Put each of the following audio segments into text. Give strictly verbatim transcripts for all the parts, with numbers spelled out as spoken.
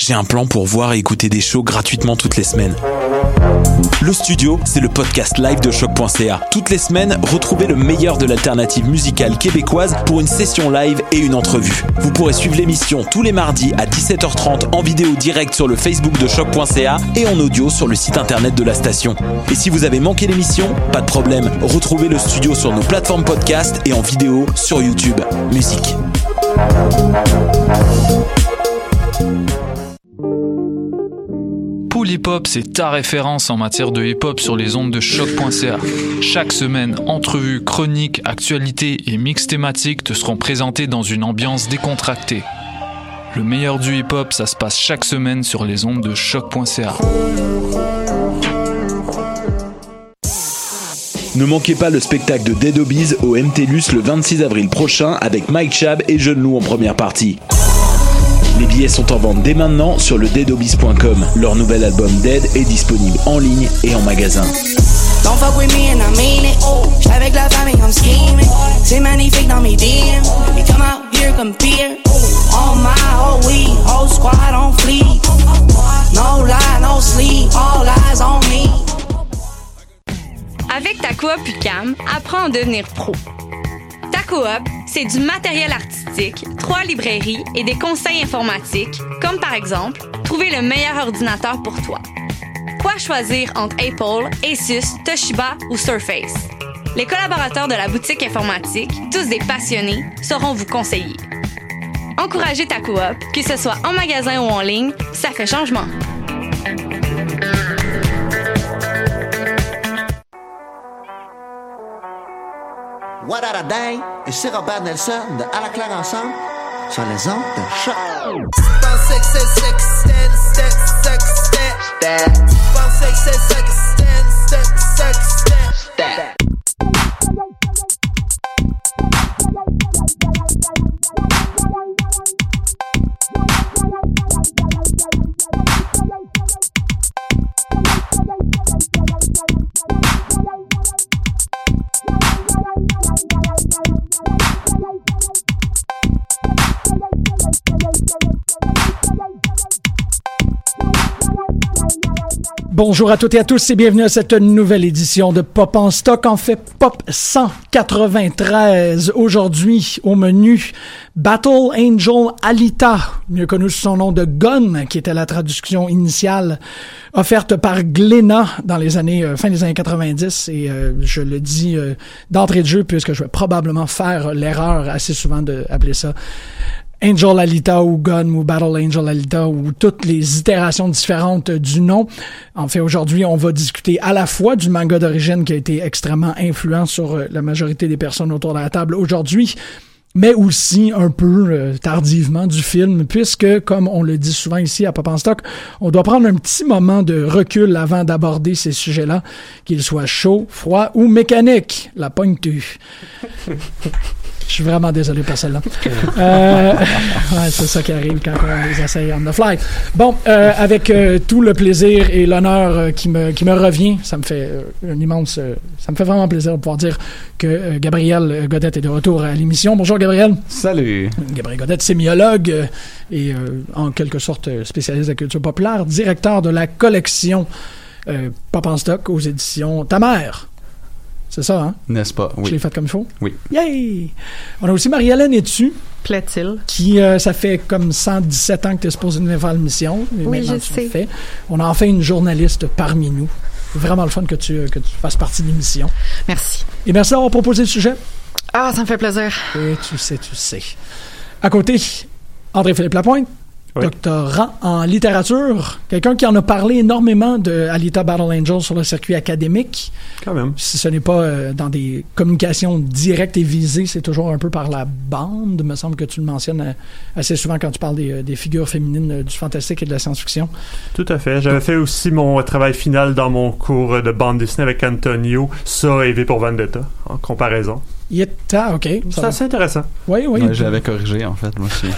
j'ai un plan pour voir et écouter des shows gratuitement toutes les semaines. Le Studio, c'est le podcast live de choc point c a. Toutes les semaines, retrouvez le meilleur de l'alternative musicale québécoise pour une session live et une entrevue. Vous pourrez suivre l'émission tous les mardis à dix-sept heures trente en vidéo direct sur le Facebook de choc point c a et en audio sur le site internet de la station. Et si vous avez manqué l'émission, pas de problème, retrouvez le Studio sur nos plateformes podcast et en vidéo sur YouTube. Musique. Pool Hip Hop, c'est ta référence en matière de hip-hop sur les ondes de choc point c a. Chaque semaine, entrevues, chroniques, actualités et mix thématiques te seront présentés dans une ambiance décontractée. Le meilleur du hip-hop, ça se passe chaque semaine sur les ondes de choc point c a. Ne manquez pas le spectacle de Dead Obies au M T Luce le vingt-six avril prochain avec Mike Chab et Jeune Loup en première partie. Les billets sont en vente dès maintenant sur le dead obies point com. Leur nouvel album Dead est disponible en ligne et en magasin. Don't fuck with me and I mean it. J'suis avec la famille comme scheming. C'est magnifique dans mes D M. Ils come out here comme pire. On my whole weed, whole squad on fleek. No lie, no sleep, all eyes on me. Avec ta coop U Q A M, apprends à devenir pro. Ta coop, c'est du matériel artistique, trois librairies et des conseils informatiques, comme par exemple, trouver le meilleur ordinateur pour toi. Quoi choisir entre Apple, Asus, Toshiba ou Surface? Les collaborateurs de la boutique informatique, tous des passionnés, sauront vous conseiller. Encouragez ta coop, que ce soit en magasin ou en ligne, ça fait changement. What a day, et c'est Robert Nelson de À la claire ensemble sur les ondes de choc. Bonjour à toutes et à tous et bienvenue à cette nouvelle édition de Pop en stock, en fait Pop cent quatre-vingt-treize. Aujourd'hui, au menu, Battle Angel Alita, mieux connu sous son nom de Gun, qui était la traduction initiale offerte par Glénat dans les années, euh, fin des années quatre-vingt-dix. Et euh, je le dis euh, d'entrée de jeu, puisque je vais probablement faire l'erreur assez souvent d'appeler ça Angel Alita ou Gun ou Battle Angel Alita ou toutes les itérations différentes du nom. En fait, aujourd'hui, on va discuter à la fois du manga d'origine qui a été extrêmement influent sur la majorité des personnes autour de la table aujourd'hui, mais aussi un peu euh, tardivement du film, puisque, comme on le dit souvent ici à Pop en stock, on doit prendre un petit moment de recul avant d'aborder ces sujets-là, qu'ils soient chauds, froids ou mécaniques. La pointe-tue. Je suis vraiment désolé pour celle-là. Euh, ouais, c'est ça qui arrive quand on les essaye on the fly. Bon, euh, avec euh, tout le plaisir et l'honneur euh, qui me qui me revient, ça me fait euh, un immense, euh, ça me fait vraiment plaisir de pouvoir dire que euh, Gabriel Godette est de retour à l'émission. Bonjour Gabriel. Salut. Gabriel Godette, sémiologue euh, et euh, en quelque sorte spécialiste de la culture populaire, directeur de la collection euh, Pop en stock aux éditions Ta Mère. C'est ça, hein? N'est-ce pas? Oui. Je l'ai fait comme il faut? Oui. Yay! On a aussi Marie-Hélène Etu. Plaît-il? Qui, euh, ça fait comme cent dix-sept ans que tu es supposée venir faire l'émission. Oui, je sais. Fait. On a enfin une journaliste parmi nous. C'est vraiment le fun que tu, que tu fasses partie de l'émission. Merci. Et merci d'avoir proposé le sujet. Ah, ça me fait plaisir. Et tu sais, tu sais. À côté, André-Philippe Lapointe. Oui. Doctorat en littérature, quelqu'un qui en a parlé énormément de Alita Battle Angel sur le circuit académique. Quand même. Si ce n'est pas euh, dans des communications directes et visées, c'est toujours un peu par la bande. Il me semble que tu le mentionnes euh, assez souvent quand tu parles des, euh, des figures féminines euh, du fantastique et de la science-fiction. Tout à fait. J'avais fait aussi mon travail final dans mon cours de bande dessinée avec Antonio, ça et V pour Vendetta, en comparaison. Yetta, OK. C'est assez intéressant. Oui, oui. Ouais, j'avais corrigé, en fait, moi aussi.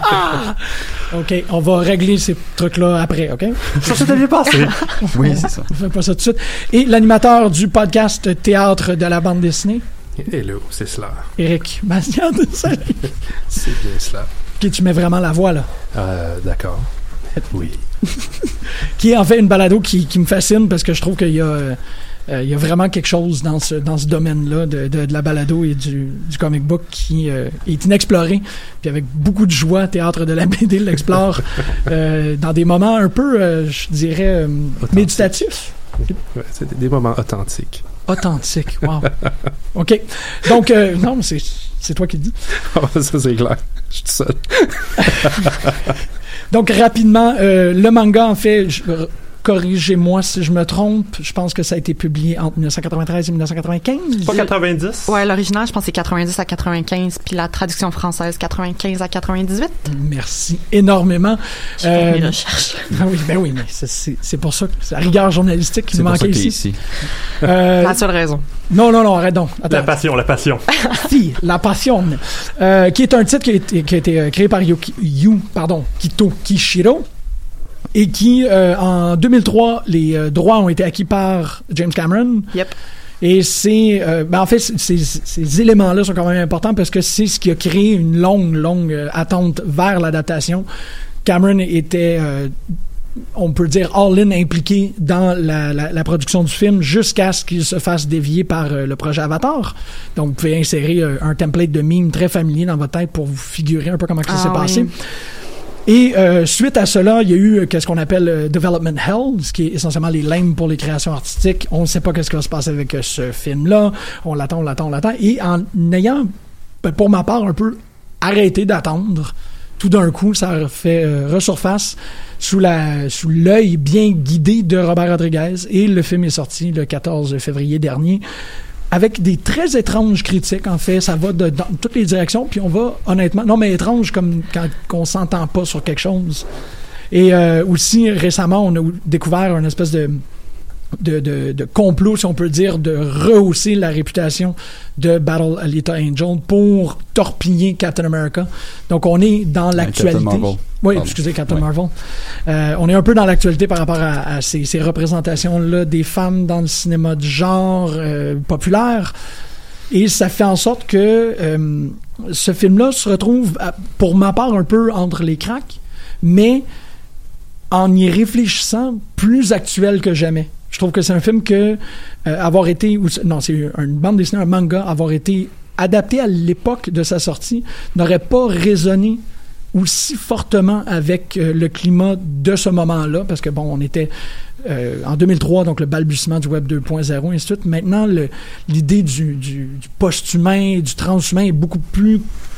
OK, on va régler ces trucs-là après, OK? Ça s'était bien passé. Oui, c'est ça. On fait pas ça tout de suite. Et l'animateur du podcast Théâtre de la bande dessinée? Hello, c'est cela. Éric Mazian, salut. C'est bien cela. OK, tu mets vraiment la voix, là. Euh, d'accord. Oui. Qui est en fait une balado qui, qui me fascine parce que je trouve qu'il y a, euh, il y a vraiment quelque chose dans ce, dans ce domaine-là de, de, de la balado et du, du comic book qui euh, est inexploré. Puis avec beaucoup de joie, Théâtre de la B D l'explore euh, dans des moments un peu, euh, je dirais, euh, méditatifs. Ouais, c'est des, des moments authentiques. Authentique, wow. OK. Donc, euh, non, mais c'est, c'est toi qui le dis. Oh, ça, c'est clair. Je suis tout seul. Donc, rapidement, euh, le manga, en fait, je, euh, corrigez-moi si je me trompe, je pense que ça a été publié entre dix-neuf cent quatre-vingt-treize et dix-neuf cent quatre-vingt-quinze. Pas quatre-vingt-dix? Ouais, l'original, je pense que c'est quatre-vingt-dix à quatre-vingt-quinze, puis la traduction française, quatre-vingt-quinze à quatre-vingt-dix-huit. Merci énormément. J'ai fait mes recherches. Ben oui, ben oui, mais c'est, c'est, c'est pour ça que c'est la rigueur journalistique qui c'est nous manquait ici. ici. Euh, La seule raison. Non, non, non, arrête donc. Attends. La passion, la passion. Si, La Passion, euh, qui est un titre qui a été, qui a été euh, créé par Yuki, Yu, pardon, Kito Kishiro, et qui, euh, en deux mille trois, les euh, droits ont été acquis par James Cameron. Yep. Et c'est, euh, ben en fait, c- ces, ces éléments-là sont quand même importants parce que c'est ce qui a créé une longue, longue euh, attente vers l'adaptation. Cameron était, euh, on peut dire, all-in impliqué dans la, la, la production du film jusqu'à ce qu'il se fasse dévier par euh, le projet Avatar. Donc, vous pouvez insérer euh, un template de mime très familier dans votre tête pour vous figurer un peu comment ça Ah, s'est oui. passé. Et euh, suite à cela, il y a eu euh, qu'est-ce qu'on appelle euh, Development Hell, ce qui est essentiellement les limbes pour les créations artistiques. On ne sait pas qu'est-ce qui va se passer avec euh, ce film-là. On l'attend, on l'attend, on l'attend. Et en ayant, ben, pour ma part, un peu arrêté d'attendre, tout d'un coup, ça a fait euh, resurface sous, la, sous l'œil bien guidé de Robert Rodriguez. Et le film est sorti le quatorze février dernier. Avec des très étranges critiques, en fait, ça va de, dans toutes les directions, puis on va, honnêtement, non mais étrange comme quand on s'entend pas sur quelque chose. Et euh, aussi, récemment, on a découvert une espèce de, de, de, de complot, si on peut dire, de rehausser la réputation de Battle Alita Angel pour torpiller Captain America. Donc, on est dans l'actualité. Captain Marvel. Oui, Pardon. excusez, Captain Ouais. Marvel. Euh, on est un peu dans l'actualité par rapport à, à ces, ces représentations-là des femmes dans le cinéma de genre euh, populaire. Et ça fait en sorte que euh, ce film-là se retrouve, à- pour ma part, un peu entre les cracks, mais en y réfléchissant, plus actuel que jamais. Je trouve que c'est un film que euh, avoir été... Ou, non, c'est une bande dessinée, un manga, avoir été adapté à l'époque de sa sortie, n'aurait pas résonné aussi fortement avec euh, le climat de ce moment-là, parce que, bon, on était euh, en deux mille trois, donc le balbutiement du Web deux point zéro, et ainsi de suite. Maintenant, le, l'idée du, du, du post-humain, du transhumain est beaucoup plus,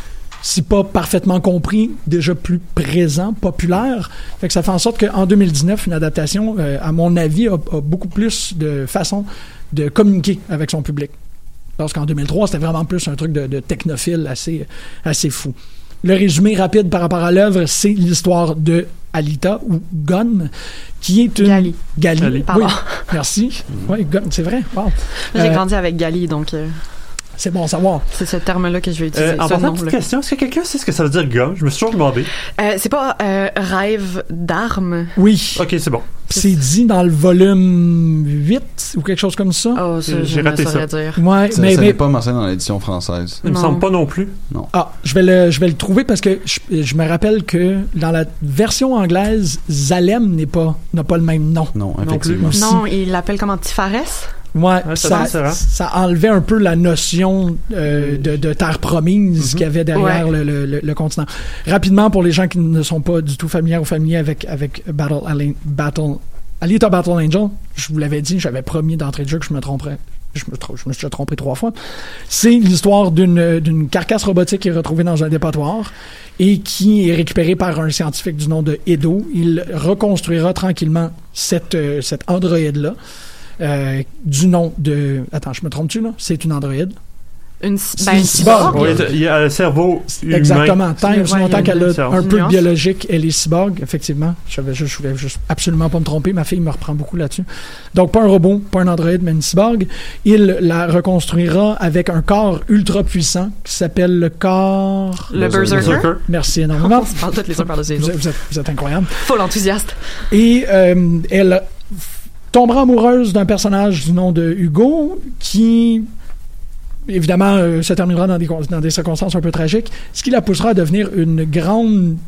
si pas parfaitement compris, déjà plus présent, populaire. Fait que ça fait en sorte qu'en deux mille dix-neuf, une adaptation, euh, à mon avis, a, a beaucoup plus de façons de communiquer avec son public. Parce qu'en deux mille trois, c'était vraiment plus un truc de, de technophile assez, assez fou. Le résumé rapide par rapport à l'œuvre, c'est l'histoire de Alita, ou Gun, qui est une... Gali. Gali, Gali. oui. Pardon. Merci. Oui, Gun, c'est vrai. Wow. J'ai Euh, grandi avec Gali, donc euh, c'est bon à savoir. c'est ce terme-là que je vais utiliser. Euh, en ce passant, nom-là. petite question, est-ce que quelqu'un sait ce que ça veut dire gun? Je me suis toujours demandé. Euh, c'est pas euh, rêve d'armes. Oui. Ok, c'est bon. C'est dit dans le volume huit ou quelque chose comme ça. Oh, ça, je J'ai ne raté saurais ça. dire. Ouais, Ça, mais, ça mais- n'est pas mentionné dans l'édition française. Il me Non. semble pas non plus. Non. ah, je vais le, je vais le trouver parce que je, je me rappelle que dans la version anglaise, Zalem n'est pas, n'a pas le même nom. Non, plus. effectivement. Aussi. Non, il l'appelle comme Antifares. Ouais, Ouais, ça ça, sonne différent. ça enlevait un peu la notion euh, de, de terre promise qu'il y avait derrière Ouais. le, le, le, le continent. Rapidement, pour les gens qui ne sont pas du tout familiers ou familiers avec, avec Battle, Alien- Battle, Alita Battle Angel, je vous l'avais dit, j'avais promis d'entrée de jeu que je me tromperais. Je me, trom- je me suis déjà trompé trois fois. C'est l'histoire d'une, d'une carcasse robotique qui est retrouvée dans un dépotoir et qui est récupérée par un scientifique du nom de Edo. Il reconstruira tranquillement cette, euh, cette androïde-là. Euh, du nom de... Attends, je me trompe-tu, là? C'est une androïde. Une, C'est ben, une cyborg. Oui, il y a le cerveau humain. Exactement. Tant Ouais, aussi il y a longtemps une qu'elle a différence. un peu de Nuance. biologique, elle est cyborg, effectivement. Je savais juste- je voulais juste absolument pas me tromper. Ma fille me reprend beaucoup là-dessus. Donc, pas un robot, pas un androïde, mais une cyborg. Il la reconstruira avec un corps ultra puissant qui s'appelle le corps... Le Berserker. Berserker. Merci énormément. On se parle toutes les uns par-dessus les Vous autres. êtes, vous êtes- vous êtes incroyable. Full enthousiaste. Et euh, elle tombera amoureuse d'un personnage du nom de Hugo qui, évidemment, euh, se terminera dans des, con- dans des circonstances un peu tragiques, ce qui la poussera à devenir une grande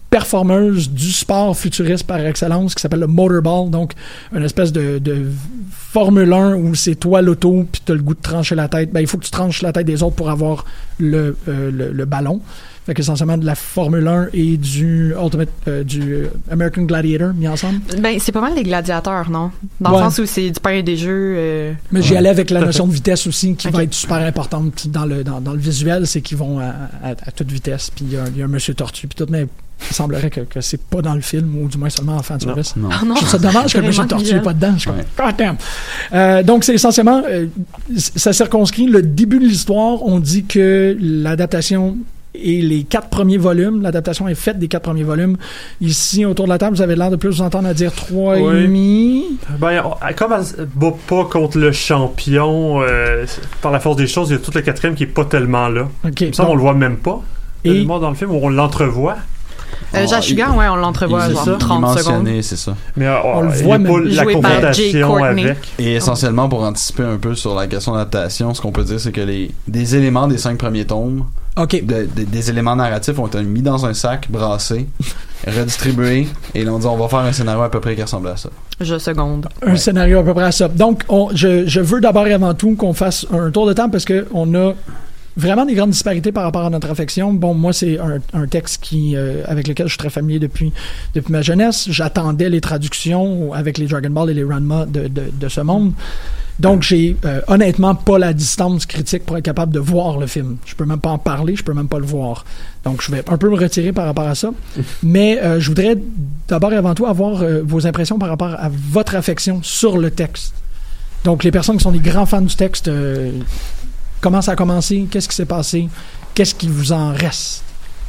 performeuse du sport futuriste par excellence qui s'appelle le Motorball, donc une espèce de, de Formule un où c'est toi l'auto puis t'as le goût de trancher la tête. Ben, il faut que tu tranches la tête des autres pour avoir le, euh, le, le ballon. Fait que essentiellement de la Formule un et du Ultimate, euh, du American Gladiator mis ensemble. Ben, c'est pas mal des gladiateurs, non? Dans Ouais. le sens où c'est du pain et des jeux. Euh... Mais j'y ouais. allais avec la notion de vitesse aussi qui Ok. va être super importante dans le, dans, dans le visuel, c'est qu'ils vont à, à, à toute vitesse, puis il y, a un- il y a un monsieur tortue, puis tout, mais il semblerait que, que c'est pas dans le film, ou du moins seulement en fan service. Non. Ah non. Je trouve ça dommage que le monsieur Vraiment tortue n'est visuel. pas dedans. Je suis Ouais. comme, God damn. Euh, donc, c'est essentiellement, euh, c- ça circonscrit le début de l'histoire. On dit que l'adaptation et les quatre premiers volumes, l'adaptation est faite des quatre premiers volumes. Ici, autour de la table, vous avez l'air de plus vous entendre à dire trois Oui. et demi. Ben, on- comme elle se bat pas contre le champion, euh, par la force des choses, il y a tout le quatrième qui est pas tellement là. OK. Ça, donc, on le voit même pas. Et- Tellement dans le film où on l'entrevoit. Euh, Oh, Jashugan, ouais, on l'entrevoit il- genre il est trente secondes. mentionné, c'est ça. Mais euh, On le il voit y a pas même. la Joué par Jay confrontation Courtney. avec. Et essentiellement, pour anticiper un peu sur la question d'adaptation, ce qu'on peut dire, c'est que les des éléments des cinq premiers tomes, OK. de- de- des éléments narratifs ont été mis dans un sac, brassés, redistribués, et là on dit on va faire un scénario à peu près qui ressemble à ça. Je seconde. Un Ouais. scénario à peu près à ça. Donc, on, je, je veux d'abord et avant tout qu'on fasse un tour de temps parce qu'on a vraiment des grandes disparités par rapport à notre affection. Bon, moi, c'est un, un texte qui, euh, avec lequel je suis très familier depuis, depuis ma jeunesse. J'attendais les traductions avec les Dragon Ball et les Ranma de, de, de ce monde. Donc, j'ai euh, honnêtement pas la distance critique pour être capable de voir le film. Je peux même pas en parler, je peux même pas le voir. Donc, je vais un peu me retirer par rapport à ça. Mais euh, je voudrais d'abord et avant tout avoir euh, vos impressions par rapport à votre affection sur le texte. Donc, les personnes qui sont des grands fans du texte, euh, comment ça a commencé? Qu'est-ce qui s'est passé? Qu'est-ce qui vous en reste?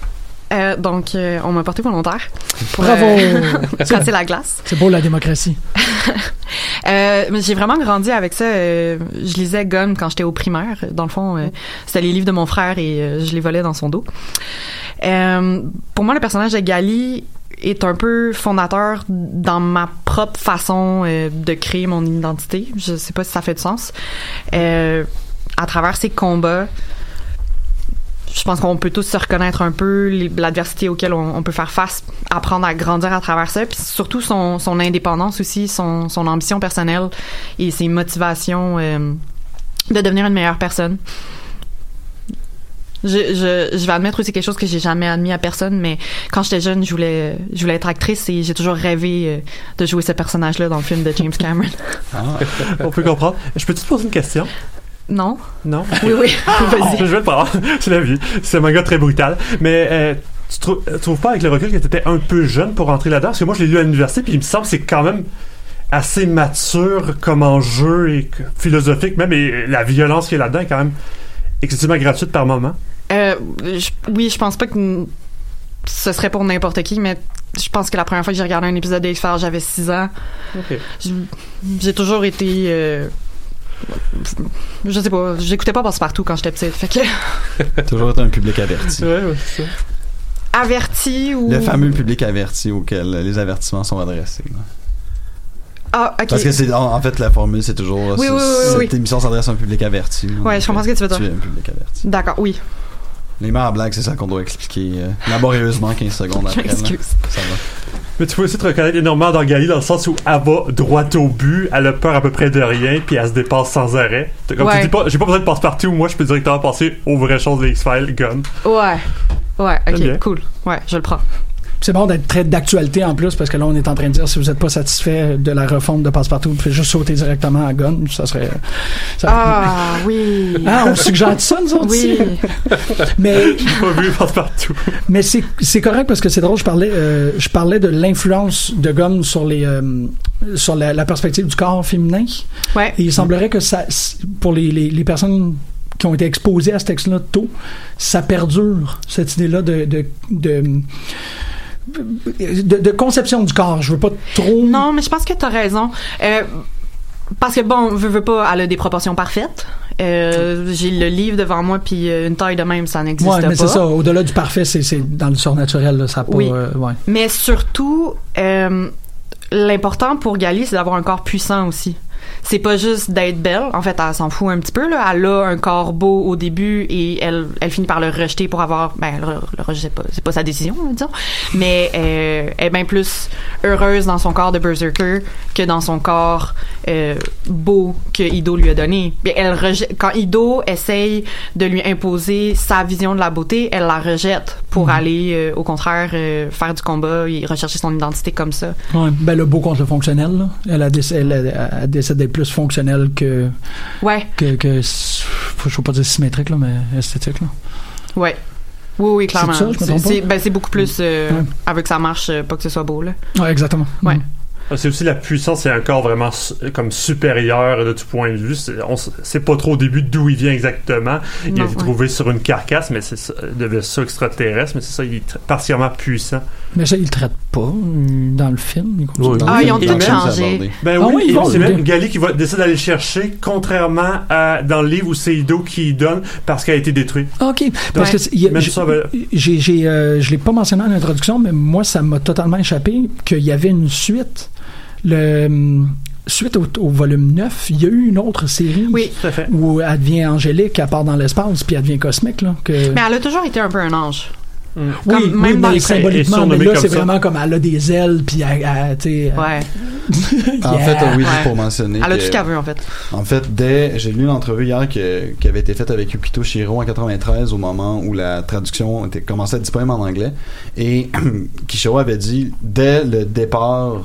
Euh, donc, euh, on m'a porté volontaire pour Bravo! euh, casser la glace. C'est beau, la démocratie. Euh, mais j'ai vraiment grandi avec ça. Euh, je lisais Gun quand j'étais au primaire. Dans le fond, euh, c'était les livres de mon frère et euh, je les volais dans son dos. Euh, pour moi, le personnage de Gali est un peu fondateur dans ma propre façon euh, de créer mon identité. Je sais pas si ça fait du sens. Euh, à travers ses combats, je pense qu'on peut tous se reconnaître un peu les- l'adversité auquel on, on peut faire face, apprendre à grandir à travers ça, puis surtout son, son indépendance aussi, son, son ambition personnelle et ses motivations euh, de devenir une meilleure personne. Je, je, je vais admettre aussi quelque chose que j'ai jamais admis à personne, mais quand j'étais jeune, je voulais, je voulais être actrice et j'ai toujours rêvé euh, de jouer ce personnage-là dans le film de James Cameron. On peut comprendre. Je peux-tu te poser une question? Non? Non? Oui, oui. Vas-y. Je vais le prendre. C'est la vie. C'est un manga très brutal. Mais euh, tu trou- tu trouves pas avec le recul que t'étais un peu jeune pour rentrer là-dedans? Parce que moi, je l'ai lu à l'université, puis il me semble que c'est quand même assez mature comme enjeu et que- philosophique même, et la violence qui est là-dedans est quand même excessivement gratuite par moment. Euh, je- oui, je pense pas que ce serait pour n'importe qui, mais je pense que la première fois que j'ai regardé un épisode d'X-Files, j'avais six ans. Ok. J'ai- J'ai toujours été... euh, je sais pas, j'écoutais pas Passe-Partout quand j'étais petite, fait que... Toujours été un public averti. Ouais, ouais, c'est ça. Averti ou... Le fameux public averti auquel les avertissements sont adressés. là. Ah, ok. Parce que c'est en, en fait la formule, c'est toujours Oui, ce- oui, oui, cette oui. émission s'adresse à un public averti. Ouais, je comprends ce que tu veux dire. Tu es un public averti. D'accord, oui. Les mères à blagues, c'est ça qu'on doit expliquer euh, laborieusement quinze secondes après. là. Excuse. Ça va. Mais tu peux aussi te reconnaître énormément dans Gali dans le sens où elle va droit au but, elle a peur à peu près de rien, puis elle se dépasse sans arrêt. T'as- Comme Ouais. tu dis pas, j'ai pas besoin de passe-partout, moi je peux directement passer aux vraies choses des X-Files, gun. Ouais. Ouais, ok, J'aime bien. cool. Ouais, je le prends. C'est bon d'être très d'actualité en plus, parce que là, on est en train de dire, si vous n'êtes pas satisfait de la refonte de Passepartout, vous pouvez juste sauter directement à Gun. Ça serait... ça- Ah, oui. Ah, on suggère ça, nous autres, Oui. ici? Mais, J'ai pas vu passe-partout. mais c'est, c'est correct parce que c'est drôle, je parlais, euh, je parlais de l'influence de Gun sur les, euh, sur la, la perspective du corps féminin. Ouais. Et il semblerait que ça, pour les, les, les personnes qui ont été exposées à ce texte-là tôt, ça perdure, cette idée-là de, de, de, de, de conception du corps. Je veux pas trop... Non, mais je pense que t'as raison. Euh, parce que, bon, veux, veux pas, elle a des proportions parfaites. Euh, j'ai le livre devant moi, puis euh, une taille de même, ça n'existe Ouais, pas. mais c'est ça. Au-delà du parfait, c'est, c'est dans le surnaturel. Là, ça a pas... Oui. euh, ouais. Mais surtout, euh, l'important pour Gali, c'est d'avoir un corps puissant aussi. c'est pas juste d'être belle. En fait, elle s'en fout un petit peu, là. Elle a un corps beau au début et elle, elle finit par le rejeter pour avoir, ben, le, le rejet, c'est pas, c'est pas sa décision, disons. Mais, euh, elle est bien plus heureuse dans son corps de berserker que dans son corps, euh, beau que Ido lui a donné. Mais elle rejette, quand Ido essaye de lui imposer sa vision de la beauté, elle la rejette pour mmh. aller, euh, au contraire, euh, faire du combat et rechercher son identité comme ça. Ouais, ben, le beau contre le fonctionnel, là. Elle, a déc- elle, elle, elle décide d'être plus fonctionnelle que. Ouais. Que, que, je ne veux pas dire symétrique, là, mais esthétique, là. Ouais. Oui, oui, clairement. C'est ça, je me trompe c'est, pas? ben, c'est beaucoup plus, euh, ouais. avec sa marche, pas que ce soit beau, là. Ouais, exactement. Ouais. Mmh. C'est aussi la puissance, c'est un corps vraiment su- comme supérieur de tout point de vue. C'est, on sait pas trop au début d'où il vient exactement. Il Non, a été ouais. trouvé sur une carcasse, mais c'est ça, de vaisseau extraterrestre, mais c'est ça, il est tr- particulièrement puissant. Mais ça, ils le traitent pas euh, dans le film. Ils oui. Ah, ils ont tout changé. Ben ah, oui, oui et bon, c'est okay. même Gali qui va décider d'aller le chercher, contrairement à dans le livre où c'est Ido qui y donne parce qu'elle a été détruite. OK. Parce Donc, que y a, même j'ai, ça, ben, j'ai, j'ai, euh, je l'ai pas mentionné en introduction, mais moi, ça m'a totalement échappé qu'il y avait une suite. Le, suite au, au volume neuf, il y a eu une autre série oui, tout à fait. où elle devient angélique, elle part dans l'espace, puis elle devient cosmique. Là, que... Mais elle a toujours été un peu un ange. Mm. Comme, oui, même oui dans mais les symboliquement, mais là, c'est ça. vraiment comme elle a des ailes, puis elle, elle, tu sais... Ouais. En yeah. fait, oui, juste Ouais. pour mentionner. Elle a que, tout ce qu'elle veut, en fait. En fait, dès, j'ai lu une entrevue hier que, qui avait été faite avec Yukito Shiro en quatre-vingt-treize au moment où la traduction était commençait à être disponible en anglais. Et Kishiro avait dit, dès le départ,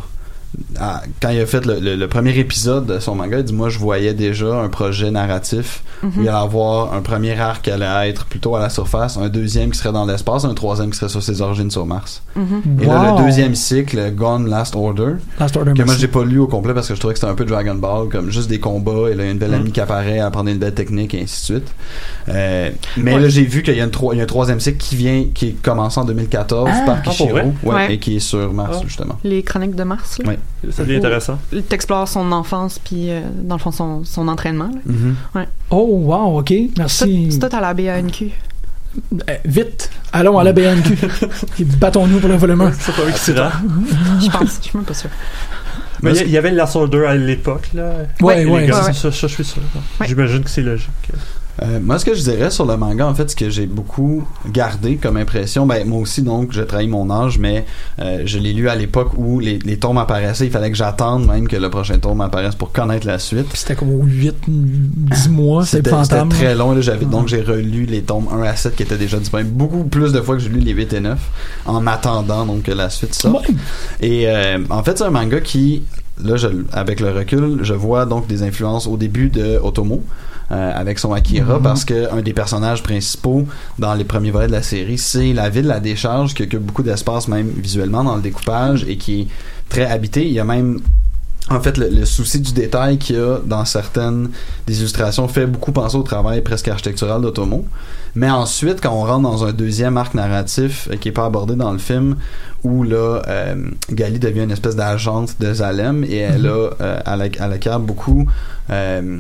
à, quand il a fait le, le, le premier épisode de son manga, il dit, moi, je voyais déjà un projet narratif mm-hmm. où il allait avoir un premier arc qui allait être plutôt à la surface, un deuxième qui serait dans l'espace, un troisième qui serait sur ses origines sur Mars. Mm-hmm. Et wow. là, le deuxième cycle, Gone Last Order, Last Order que moi, merci. j'ai pas lu au complet parce que je trouvais que c'était un peu Dragon Ball, comme juste des combats, et là, il y a une belle mm. amie qui apparaît, à prendre une belle technique, et ainsi de suite. Euh, mais ouais. là, j'ai vu qu'il y a, une tro- il y a un troisième cycle qui vient, qui est commencé en deux mille quatorze ah, par Kishiro, ouais? Ouais, Ouais. et qui est sur Mars, ah. justement. Les chroniques de Mars, là. Ouais. Ça devient intéressant. T'explores son enfance, puis euh, dans le fond, son, son entraînement. Là. Mm-hmm. Ouais. Oh, wow, OK, merci. C'est tout à la B A N Q. Euh, vite, allons à la B A N Q. Battons-nous pour le volume un. C'est pas eux qui tirent. Je pense, je suis même pas sûr. Mais il y, y avait le Last Order à l'époque, là. Ouais, ouais. ouais, ouais. Ça, ça, je suis sûr. Ouais. J'imagine que c'est logique. Euh, moi, ce que je dirais sur le manga, en fait, ce que j'ai beaucoup gardé comme impression, ben moi aussi, donc, j'ai trahi mon âge, mais euh, je l'ai lu à l'époque où les, les tomes apparaissaient. Il fallait que j'attende même que le prochain tome apparaisse pour connaître la suite. Puis c'était comme aux huit dix mois, c'était, c'était c'était fantôme. très long. Là, j'avais, ah. Donc, j'ai relu les tomes un à sept qui étaient déjà disponibles beaucoup plus de fois que j'ai lu les huit et neuf en attendant donc que la suite sorte. Ouais. Et euh, en fait, c'est un manga qui, là, je, avec le recul, je vois donc des influences au début de Otomo. Euh, avec son Akira, mm-hmm. parce que un des personnages principaux dans les premiers volets de la série, c'est la ville La Décharge qui occupe beaucoup d'espace même visuellement dans le découpage et qui est très habitée. Il y a même en fait le, le souci du détail qu'il y a dans certaines des illustrations fait beaucoup penser au travail presque architectural d'Otomo. Mais ensuite, quand on rentre dans un deuxième arc narratif euh, qui est pas abordé dans le film, où là euh, Gali devient une espèce d'agente de Zalem et elle mm-hmm. a euh, à la, à la carte beaucoup euh,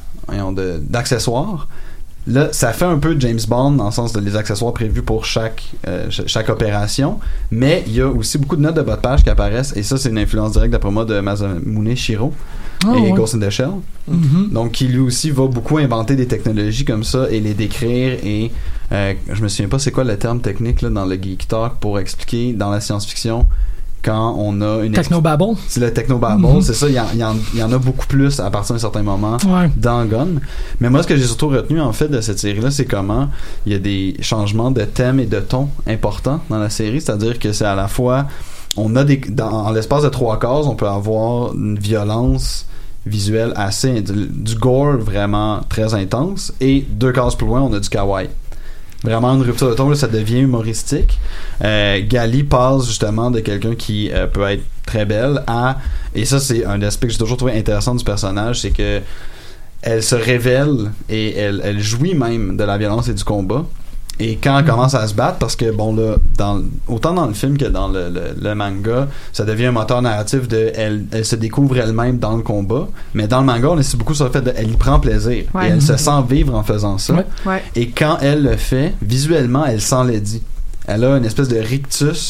De, d'accessoires. Là, ça fait un peu James Bond dans le sens de les accessoires prévus pour chaque euh, ch- chaque opération, mais il y a aussi beaucoup de notes de bas de page qui apparaissent et ça, c'est une influence directe d'après moi de Masamune Shirow oh, et ouais. Ghost in the Shell. Mm-hmm. Donc, qui lui aussi va beaucoup inventer des technologies comme ça et les décrire et euh, je me souviens pas c'est quoi le terme technique là, dans le Geek Talk pour expliquer dans la science-fiction quand on a une Technobabble. C'est le Technobabble, mm-hmm. c'est ça, il y, y, y en a beaucoup plus à partir d'un certain moment ouais. dans Gun. Mais moi, ce que j'ai surtout retenu en fait de cette série-là, c'est comment il y a des changements de thème et de ton importants dans la série, c'est-à-dire que c'est à la fois, on a des, dans en l'espace de trois cases, on peut avoir une violence visuelle assez, du, du gore vraiment très intense, et deux cases plus loin, on a du kawaii. Vraiment une rupture de ton, là, ça devient humoristique. Euh, Gali passe justement de quelqu'un qui euh, peut être très belle à, et ça c'est un aspect que j'ai toujours trouvé intéressant du personnage, c'est que elle se révèle et elle, elle jouit même de la violence et du combat. Et quand elle commence à se battre, parce que bon là, dans, autant dans le film que dans le, le, le manga, ça devient un moteur narratif de elle, elle se découvre elle-même dans le combat, mais dans le manga on insiste beaucoup sur le fait de elle y prend plaisir ouais. et elle se sent vivre en faisant ça. Ouais. Ouais. Et quand elle le fait, visuellement elle s'enlaidit. Elle a une espèce de rictus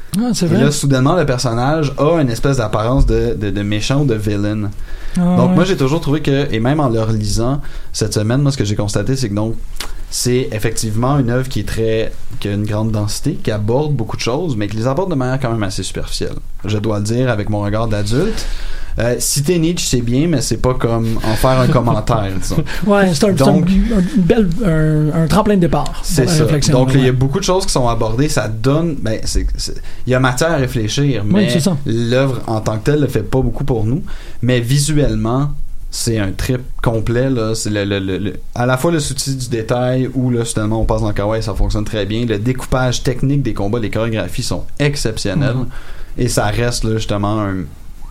Ah, c'est et vrai. là, soudainement, le personnage a une espèce d'apparence de, de, de méchant ou de villain. Ah, donc ouais. moi, j'ai toujours trouvé que, et même en le relisant cette semaine, moi, ce que j'ai constaté, c'est que donc c'est effectivement une œuvre qui est très, qui a une grande densité, qui aborde beaucoup de choses, mais qui les aborde de manière quand même assez superficielle. Je dois le dire avec mon regard d'adulte. Euh, citer Nietzsche, c'est bien, mais c'est pas comme en faire un commentaire, disons. Ouais, c'est un, Donc, c'est un, un, bel, un, un tremplin de départ. C'est pour la ça. réflexion, Donc, il ouais. y a beaucoup de choses qui sont abordées. Ça donne... Ben, c'est, c'est, il y a matière à réfléchir, mais Oui, c'est ça. l'œuvre en tant que telle ne fait pas beaucoup pour nous. Mais visuellement, c'est un trip complet. Là. C'est le, le, le, le, à la fois le souci du détail où, là, finalement, on passe dans le kawaii, ça fonctionne très bien. Le découpage technique des combats, les chorégraphies sont exceptionnelles. Mm-hmm. Et ça reste, là, justement, un...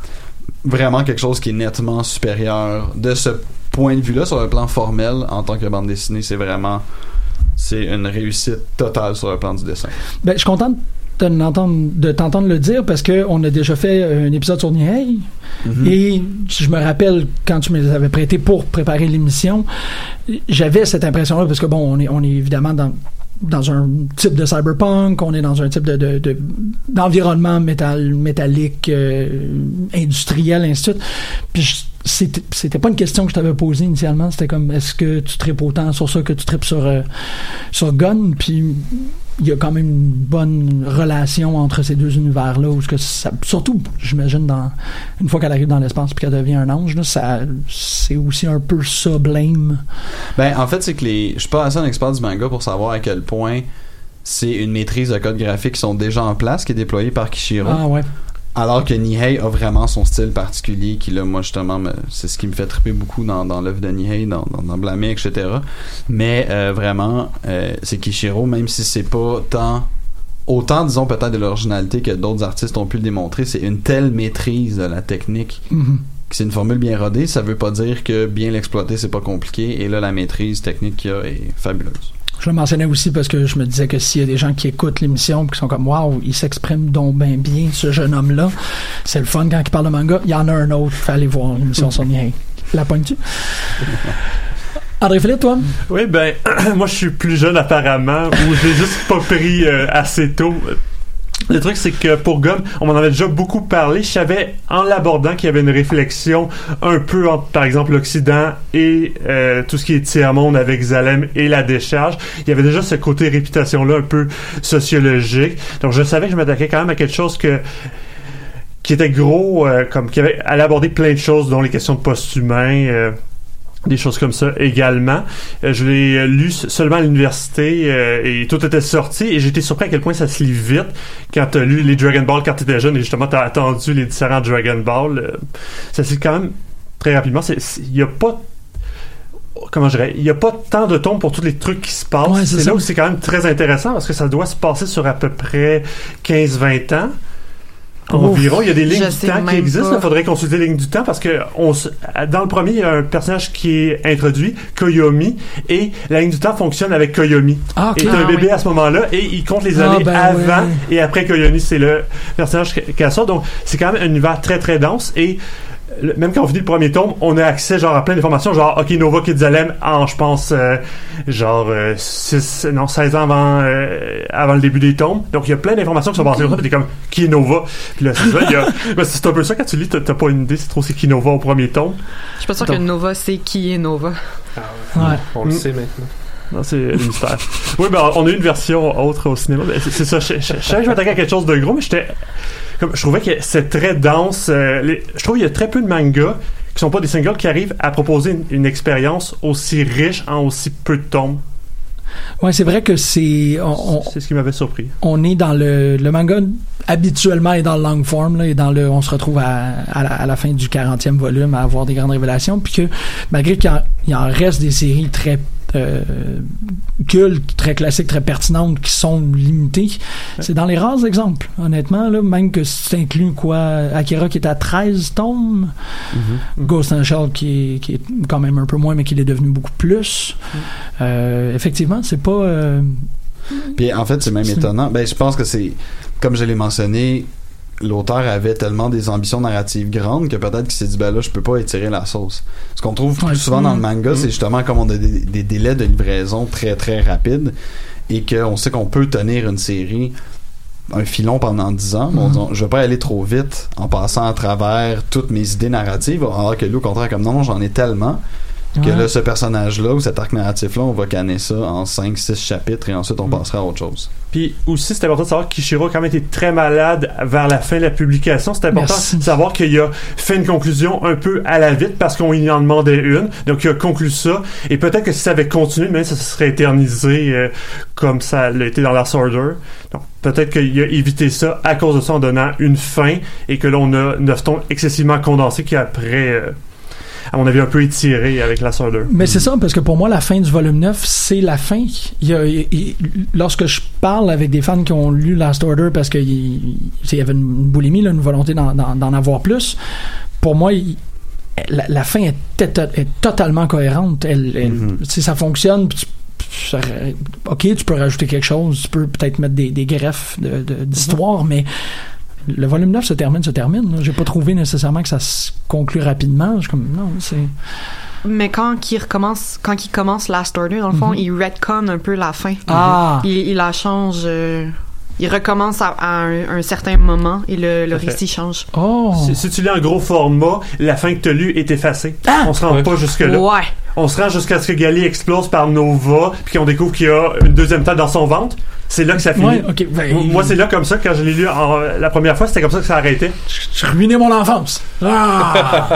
vraiment quelque chose qui est nettement supérieur de ce point de vue-là sur le plan formel en tant que bande dessinée. C'est vraiment c'est une réussite totale sur le plan du dessin. Ben, je suis content de, de t'entendre le dire parce que on a déjà fait un épisode sur Nihei mm-hmm. et je me rappelle quand tu me les avais prêtés pour préparer l'émission, j'avais cette impression-là parce que bon, on est, on est évidemment dans dans un type de cyberpunk, on est dans un type de, de, de d'environnement métal, métallique, euh, industriel, ainsi de suite. Puis je, c'était, c'était pas une question que je t'avais posée initialement, c'était comme est-ce que tu tripes autant sur ça que tu tripes sur euh, sur Gun, puis il y a quand même une bonne relation entre ces deux univers-là, où que ça, surtout, j'imagine, dans, une fois qu'elle arrive dans l'espace puis qu'elle devient un ange, là, ça, c'est aussi un peu ça, blame. Ben, en fait, c'est que les, je suis pas assez un expert du manga pour savoir à quel point c'est une maîtrise de codes graphiques qui sont déjà en place, qui est déployée par Kishiro. Ah ouais. Alors que Nihei a vraiment son style particulier qui, là, moi, justement, me, c'est ce qui me fait triper beaucoup dans, dans l'œuvre de Nihei, dans, dans, dans Blamé, et cetera. Mais euh, vraiment, euh, c'est Kishiro, même si c'est pas tant... Autant, disons, peut-être de l'originalité que d'autres artistes ont pu le démontrer, c'est une telle maîtrise de la technique mm-hmm. que c'est une formule bien rodée. Ça veut pas dire que bien l'exploiter, c'est pas compliqué. Et là, la maîtrise technique qu'il y a est fabuleuse. Je le mentionnais aussi parce que je me disais que s'il y a des gens qui écoutent l'émission et qui sont comme waouh, il s'exprime donc bien bien, ce jeune homme-là, c'est le fun quand il parle de manga. Il y en a un autre, il faut aller voir l'émission sur Nihei. La pogne-tu? André-Philippe, toi? Oui, ben, moi je suis plus jeune apparemment, ou je l'ai juste pas pris euh, assez tôt. Le truc, c'est que pour Gum, on m'en avait déjà beaucoup parlé. Je savais, en l'abordant, qu'il y avait une réflexion un peu entre, par exemple, l'Occident et euh, tout ce qui est tiers-monde avec Zalem et la décharge. Il y avait déjà ce côté réputation-là un peu sociologique. Donc, je savais que je m'attaquais quand même à quelque chose que qui était gros, euh, comme qui avait allait aborder plein de choses, dont les questions de post-humain, euh, des choses comme ça également. Euh, je l'ai lu seulement à l'université euh, et tout était sorti et j'ai été surpris à quel point ça se lit vite quand t'as lu les Dragon Ball quand t'étais jeune et justement t'as attendu les différents Dragon Ball. Euh, ça se lit quand même très rapidement. Il y a pas comment je dirais, il y a pas tant de tomes pour tous les trucs qui se passent. Ouais, c'est c'est ça. là où c'est quand même très intéressant parce que ça doit se passer sur à peu près quinze vingt ans. Environ, il y a des lignes Je du temps qui existent. Il faudrait consulter les lignes du temps parce que on se, dans le premier, il y a un personnage qui est introduit, Koyomi, et la ligne du temps fonctionne avec Koyomi. Ah, et okay. t'as un Ah, bébé oui. à ce moment-là et il compte les Ah, années ben avant ouais. et après Koyomi, c'est le personnage qui a ça. Donc, c'est quand même un univers très très dense et le- même quand on finit le premier tome, on a accès genre à plein d'informations, genre ok Nova Kidzalem en je pense euh, genre euh, six, non seize ans avant euh, avant le début des tomes. Donc il y a plein d'informations qui sont basées sur ça, puis t'es comme qui est Nova. Puis là c'est ça, il y a ben, c'est un peu ça quand tu lis, t'as, t'as pas une idée, c'est trop c'est qui Nova au premier tome. Je suis pas sûre Donc- que Nova sait qui est Nova. Ouais. On le Mm. sait maintenant. Non, c'est le mystère. Oui, ben on a eu une version autre au cinéma. Ben, c'est, c'est ça. Je, je, je savais que je m'attaquais à quelque chose de gros, mais j'étais comme je trouvais que c'est très dense. Euh, les, je trouve qu'il y a très peu de mangas qui sont pas des singles qui arrivent à proposer une, une expérience aussi riche en aussi peu de tomes. Ouais, c'est vrai que c'est on, on, C'est ce qui m'avait surpris. on est dans le le manga habituellement est dans le long form là, et dans le on se retrouve à, à, la, à la fin du quarantième volume à avoir des grandes révélations, puis que malgré qu'il y en, il en reste des séries très euh, cultes, très classiques, très pertinentes qui sont limitées, c'est dans les rares exemples, honnêtement là, même que si tu inclus quoi Akira qui est à treize tomes, Mm-hmm. Ghost in the Shell qui est, qui est quand même un peu moins mais qui l'est devenu beaucoup plus. Euh, effectivement, c'est pas euh, Puis en fait, c'est même C'est- étonnant. Ben, je pense que c'est, comme je l'ai mentionné, l'auteur avait tellement des ambitions narratives grandes que peut-être qu'il s'est dit, ben là, je peux pas étirer la sauce. Ce qu'on trouve Ouais, plus souvent mm. dans le manga, Mm. c'est justement comme on a des, des délais de livraison très très rapides et qu'on sait qu'on peut tenir une série un filon pendant dix ans, mais on dit, je vais pas aller trop vite en passant à travers toutes mes idées narratives, alors que lui, au contraire, comme non, non, j'en ai tellement que Ouais. là, ce personnage-là ou cet arc narratif-là, on va canner ça en cinq six chapitres et ensuite on Mm. passera à autre chose. Puis aussi, c'est important de savoir que Kishiro a quand même été très malade vers la fin de la publication. C'est important Merci. de savoir qu'il a fait une conclusion un peu à la vite parce qu'on lui en demandait une. Donc, il a conclu ça. Et peut-être que si ça avait continué, mais ça se serait éternisé euh, comme ça l'a été dans Last Order. Donc, peut-être qu'il a évité ça à cause de ça en donnant une fin et que là, on a neuf tomes excessivement condensés qui après... Euh, à mon avis, un peu étiré avec la Order. Mais c'est ça, parce que pour moi, la fin du volume neuf, c'est la fin. Il y a, il- il- lorsque je parle avec des fans qui ont lu Last Order parce qu'il il y avait une boulimie, là, une volonté d'en, d'en, d'en avoir plus, pour moi, il- la, la fin est, této- est totalement cohérente. Elle, elle, Mhm. tu sais, ça fonctionne. Puis tu- ça- ok, tu peux rajouter quelque chose, tu peux peut-être mettre des, des greffes de, de- d'histoire, mais le volume neuf se termine, se termine. Là. J'ai pas trouvé nécessairement que ça se conclue rapidement. Je suis comme, non, c'est... Mais quand il recommence, quand il commence Last Order, dans le fond, Mhm. il retconne un peu la fin. Ah! Il, il la change. euh, il recommence à, à un, un certain moment et le, le Tout à fait. récit change. Oh! Si, si tu lis en gros format, la fin que tu as lue est effacée. Ah! On se rend Ouais. pas jusque-là. Ouais. On se rend jusqu'à ce que Gali explose par Nova, puis qu'on découvre qu'il y a une deuxième tête dans son ventre. C'est là que ça finit. Ouais, ok. Ben, Moi, c'est là comme ça, quand je l'ai lu en- la première fois, c'était comme ça que ça arrêtait. J'ai ruiné mon enfance. Ah!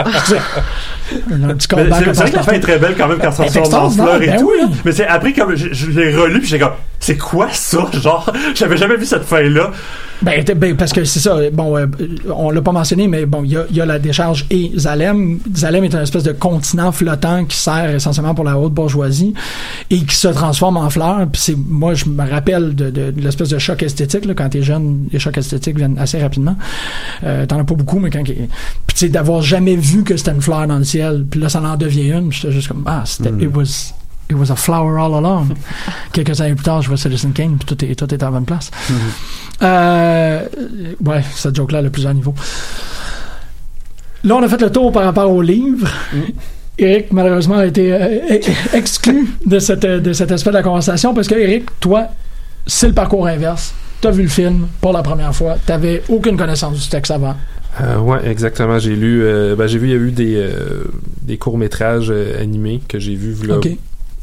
Un petit Mais callback c'est à c'est vrai que la fin est très belle quand même quand ça Ben, sort dans extraordinaire, fleurs et ben tout. oui. là. Mais c'est après, comme je, je l'ai relu, puis j'étais comme, c'est quoi ça? Genre, j'avais jamais vu cette fin-là. Ben, t- ben, parce que c'est ça. Bon, euh, on l'a pas mentionné, mais bon, il y a, il y a la décharge et Zalem. Zalem est un espèce de continent flottant qui sert essentiellement pour la haute bourgeoisie et qui se transforme en fleurs. Puis c'est, moi, je me rappelle de, de, de l'espèce de choc esthétique là, quand t'es jeune. Les chocs esthétiques viennent assez rapidement. Euh, t'en as pas beaucoup, mais quand puis tu sais d'avoir jamais vu que c'était une fleur dans le ciel. Puis là, ça en devient une. Puis j'étais juste comme ah, c'était Mm. it was. It was a flower all along. Quelques années plus tard, je vois Citizen Kane, puis tout est, tout est à la bonne place. Mm-hmm. Euh, ouais, cette joke-là, le plusieurs niveaux. Là, on a fait le tour par rapport au livre. Mm. Eric, malheureusement, a été euh, exclu de, cette, de cet aspect de la conversation parce que, Eric, toi, c'est le parcours inverse. T'as vu le film pour la première fois. T'avais aucune connaissance du texte avant. Euh, ouais, exactement. J'ai lu, euh, ben, j'ai vu, il y a eu des, euh, des courts-métrages euh, animés que j'ai vus là, OK.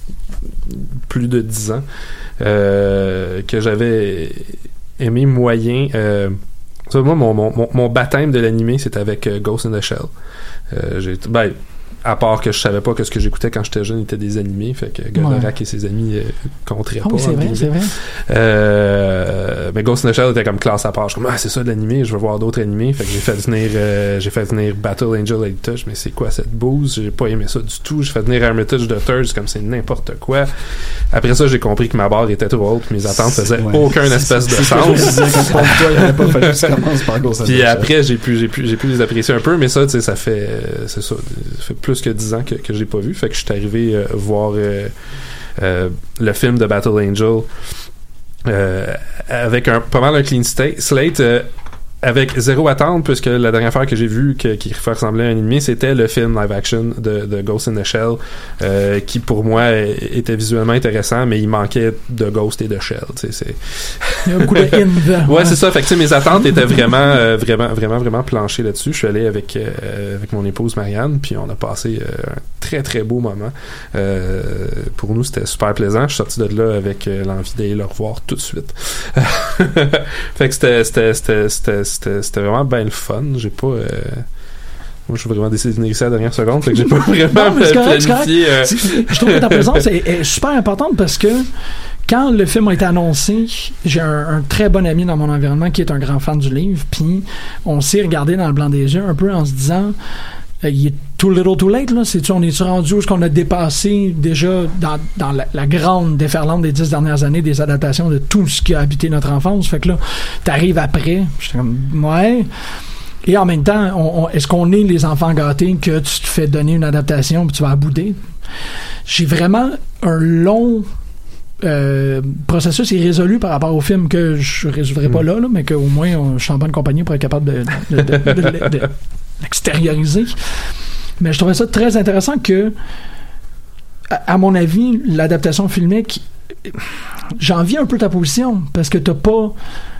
plus de dix ans, euh, que j'avais aimé moyen. Euh, ça, moi, mon, mon, mon, mon baptême de l'animé, c'était avec euh, Ghost in the Shell. Euh, j'ai, ben, à part que je savais pas que ce que j'écoutais quand j'étais jeune était des animés, fait que Goldorak Ouais. et ses amis euh, compteraient Ah pas. oui, c'est entre vrai, guillemets. c'est vrai. Euh, mais Ghost in the Shell était comme classe à part. Je suis comme, ah, c'est ça de l'animé, je veux voir d'autres animés. Fait que j'ai fait venir, euh, j'ai fait venir Battle Angel Heritage, mais c'est quoi cette bouse? J'ai pas aimé ça du tout. J'ai fait venir Hermitage de Thirds, comme c'est n'importe quoi. Après ça, j'ai compris que ma barre était trop haute, mes attentes faisaient Ouais. aucun espèce de C'est ce que je me sens. disais, quand pour toi, il n'aurait pas fallu que tu commences par Ghost in the Puis Shell. après, j'ai pu, j'ai pu, j'ai pu les apprécier un peu, mais ça, tu sais, ça fait, euh, c'est ça, ça fait plus que dix ans que, que j'ai pas vu. Fait que je suis arrivé euh, voir euh, euh, le film de Battle Angel euh, avec un pas mal un clean sta- slate. Euh, avec zéro attente, puisque la dernière fois que j'ai vu que, qui ressemblait à un anime, c'était le film live action de, de Ghost in the Shell, euh, qui pour moi était visuellement intéressant, mais il manquait de Ghost et de Shell. Tu sais, c'est... Il y a beaucoup de in dedans. Ouais, c'est ça. Fait que tu sais, mes attentes étaient vraiment, euh, vraiment, vraiment, vraiment planchées là-dessus. Je suis allé avec euh, avec mon épouse Marianne, puis on a passé euh, un très très beau moment. Euh, pour nous, c'était super plaisant. Je suis sorti de là avec euh, l'envie d'aller le revoir tout de suite. Fait que c'était c'était c'était c'était c'était, c'était vraiment bien le fun. J'ai pas euh, moi, je suis vraiment décidé de venir ici à la dernière seconde, fait que j'ai pas vraiment Non, mais c'est correct, c'est correct. planifié. euh, C'est- Je trouve que ta présence est, est super importante parce que quand le film a été annoncé, j'ai un, un très bon ami dans mon environnement qui est un grand fan du livre, puis on s'est regardé dans le blanc des yeux un peu en se disant euh, il est too little too late, là. C'est-tu, on est-tu rendu où est-ce qu'on a dépassé déjà dans, dans la, la grande déferlante des dix dernières années des adaptations de tout ce qui a habité notre enfance? Fait que là, t'arrives après, j'étais comme, ouais. Et en même temps, on, on, est-ce qu'on est les enfants gâtés que tu te fais donner une adaptation puis tu vas bouder? J'ai vraiment un long euh, processus irrésolu par rapport au film que je ne résoudrai pas là, là, mais qu'au moins on, je suis en bonne compagnie pour être capable de, de, de, de, de, de l'extérioriser. Mais je trouvais ça très intéressant que, à, à mon avis, l'adaptation filmique, j'envie un peu ta position parce que t'as pas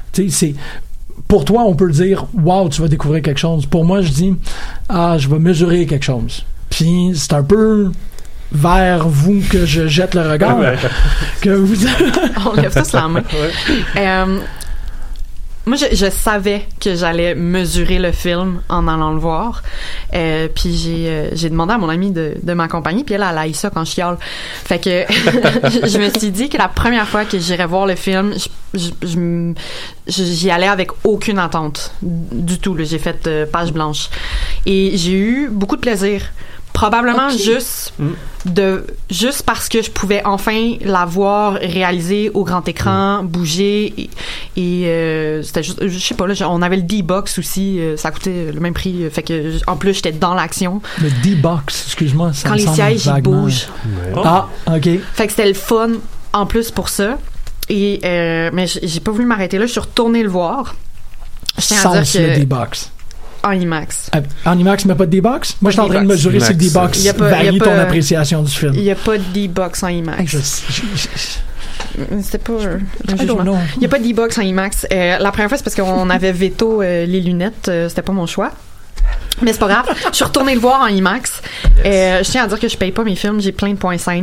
Tu sais, c'est... Pour toi, on peut le dire, wow, tu vas découvrir quelque chose. Pour moi, je dis, ah, je vais mesurer quelque chose. Puis c'est un peu vers vous que je jette le regard. que vous... On lève tous la main. Ouais. Euh, moi, je, je savais que j'allais mesurer le film en allant le voir. Euh, puis j'ai, euh, j'ai demandé à mon amie de, de m'accompagner. Puis elle, elle haït ça quand je chiale. Fait que je me suis dit que la première fois que j'irais voir le film, je, je, je, j'y allais avec aucune attente du tout. Là. J'ai fait euh, page blanche. Et j'ai eu beaucoup de plaisir. Probablement okay. juste mm. de juste parce que je pouvais enfin la voir réalisée au grand écran, mm. bouger et, et euh, c'était juste je sais pas là on avait le D-Box aussi, euh, ça coûtait le même prix, fait que en plus j'étais dans l'action. Le D-Box, excuse-moi, ça quand les sièges ils bougent. Ouais. Ah, OK. Fait que c'était le fun en plus pour ça. Et euh, mais j'ai pas voulu m'arrêter là, je suis retournée le voir. Je tiens à dire que le D-Box. En IMAX. Euh, en IMAX, mais pas de D-Box? Moi, je suis en train de mesurer IMAX, si le D-Box varie ton pas, appréciation du film. Il n'y a pas de D-Box en IMAX. Je, je, je, C'était pas euh, un jugement. Il n'y a pas de D-Box en IMAX. Euh, la première fois, c'est parce qu'on avait veto euh, les lunettes. Euh, c'était pas mon choix. Mais c'est pas grave. Je suis retournée le voir en IMAX. Yes. Euh, je tiens à dire que je paye pas mes films. J'ai plein de points scènes.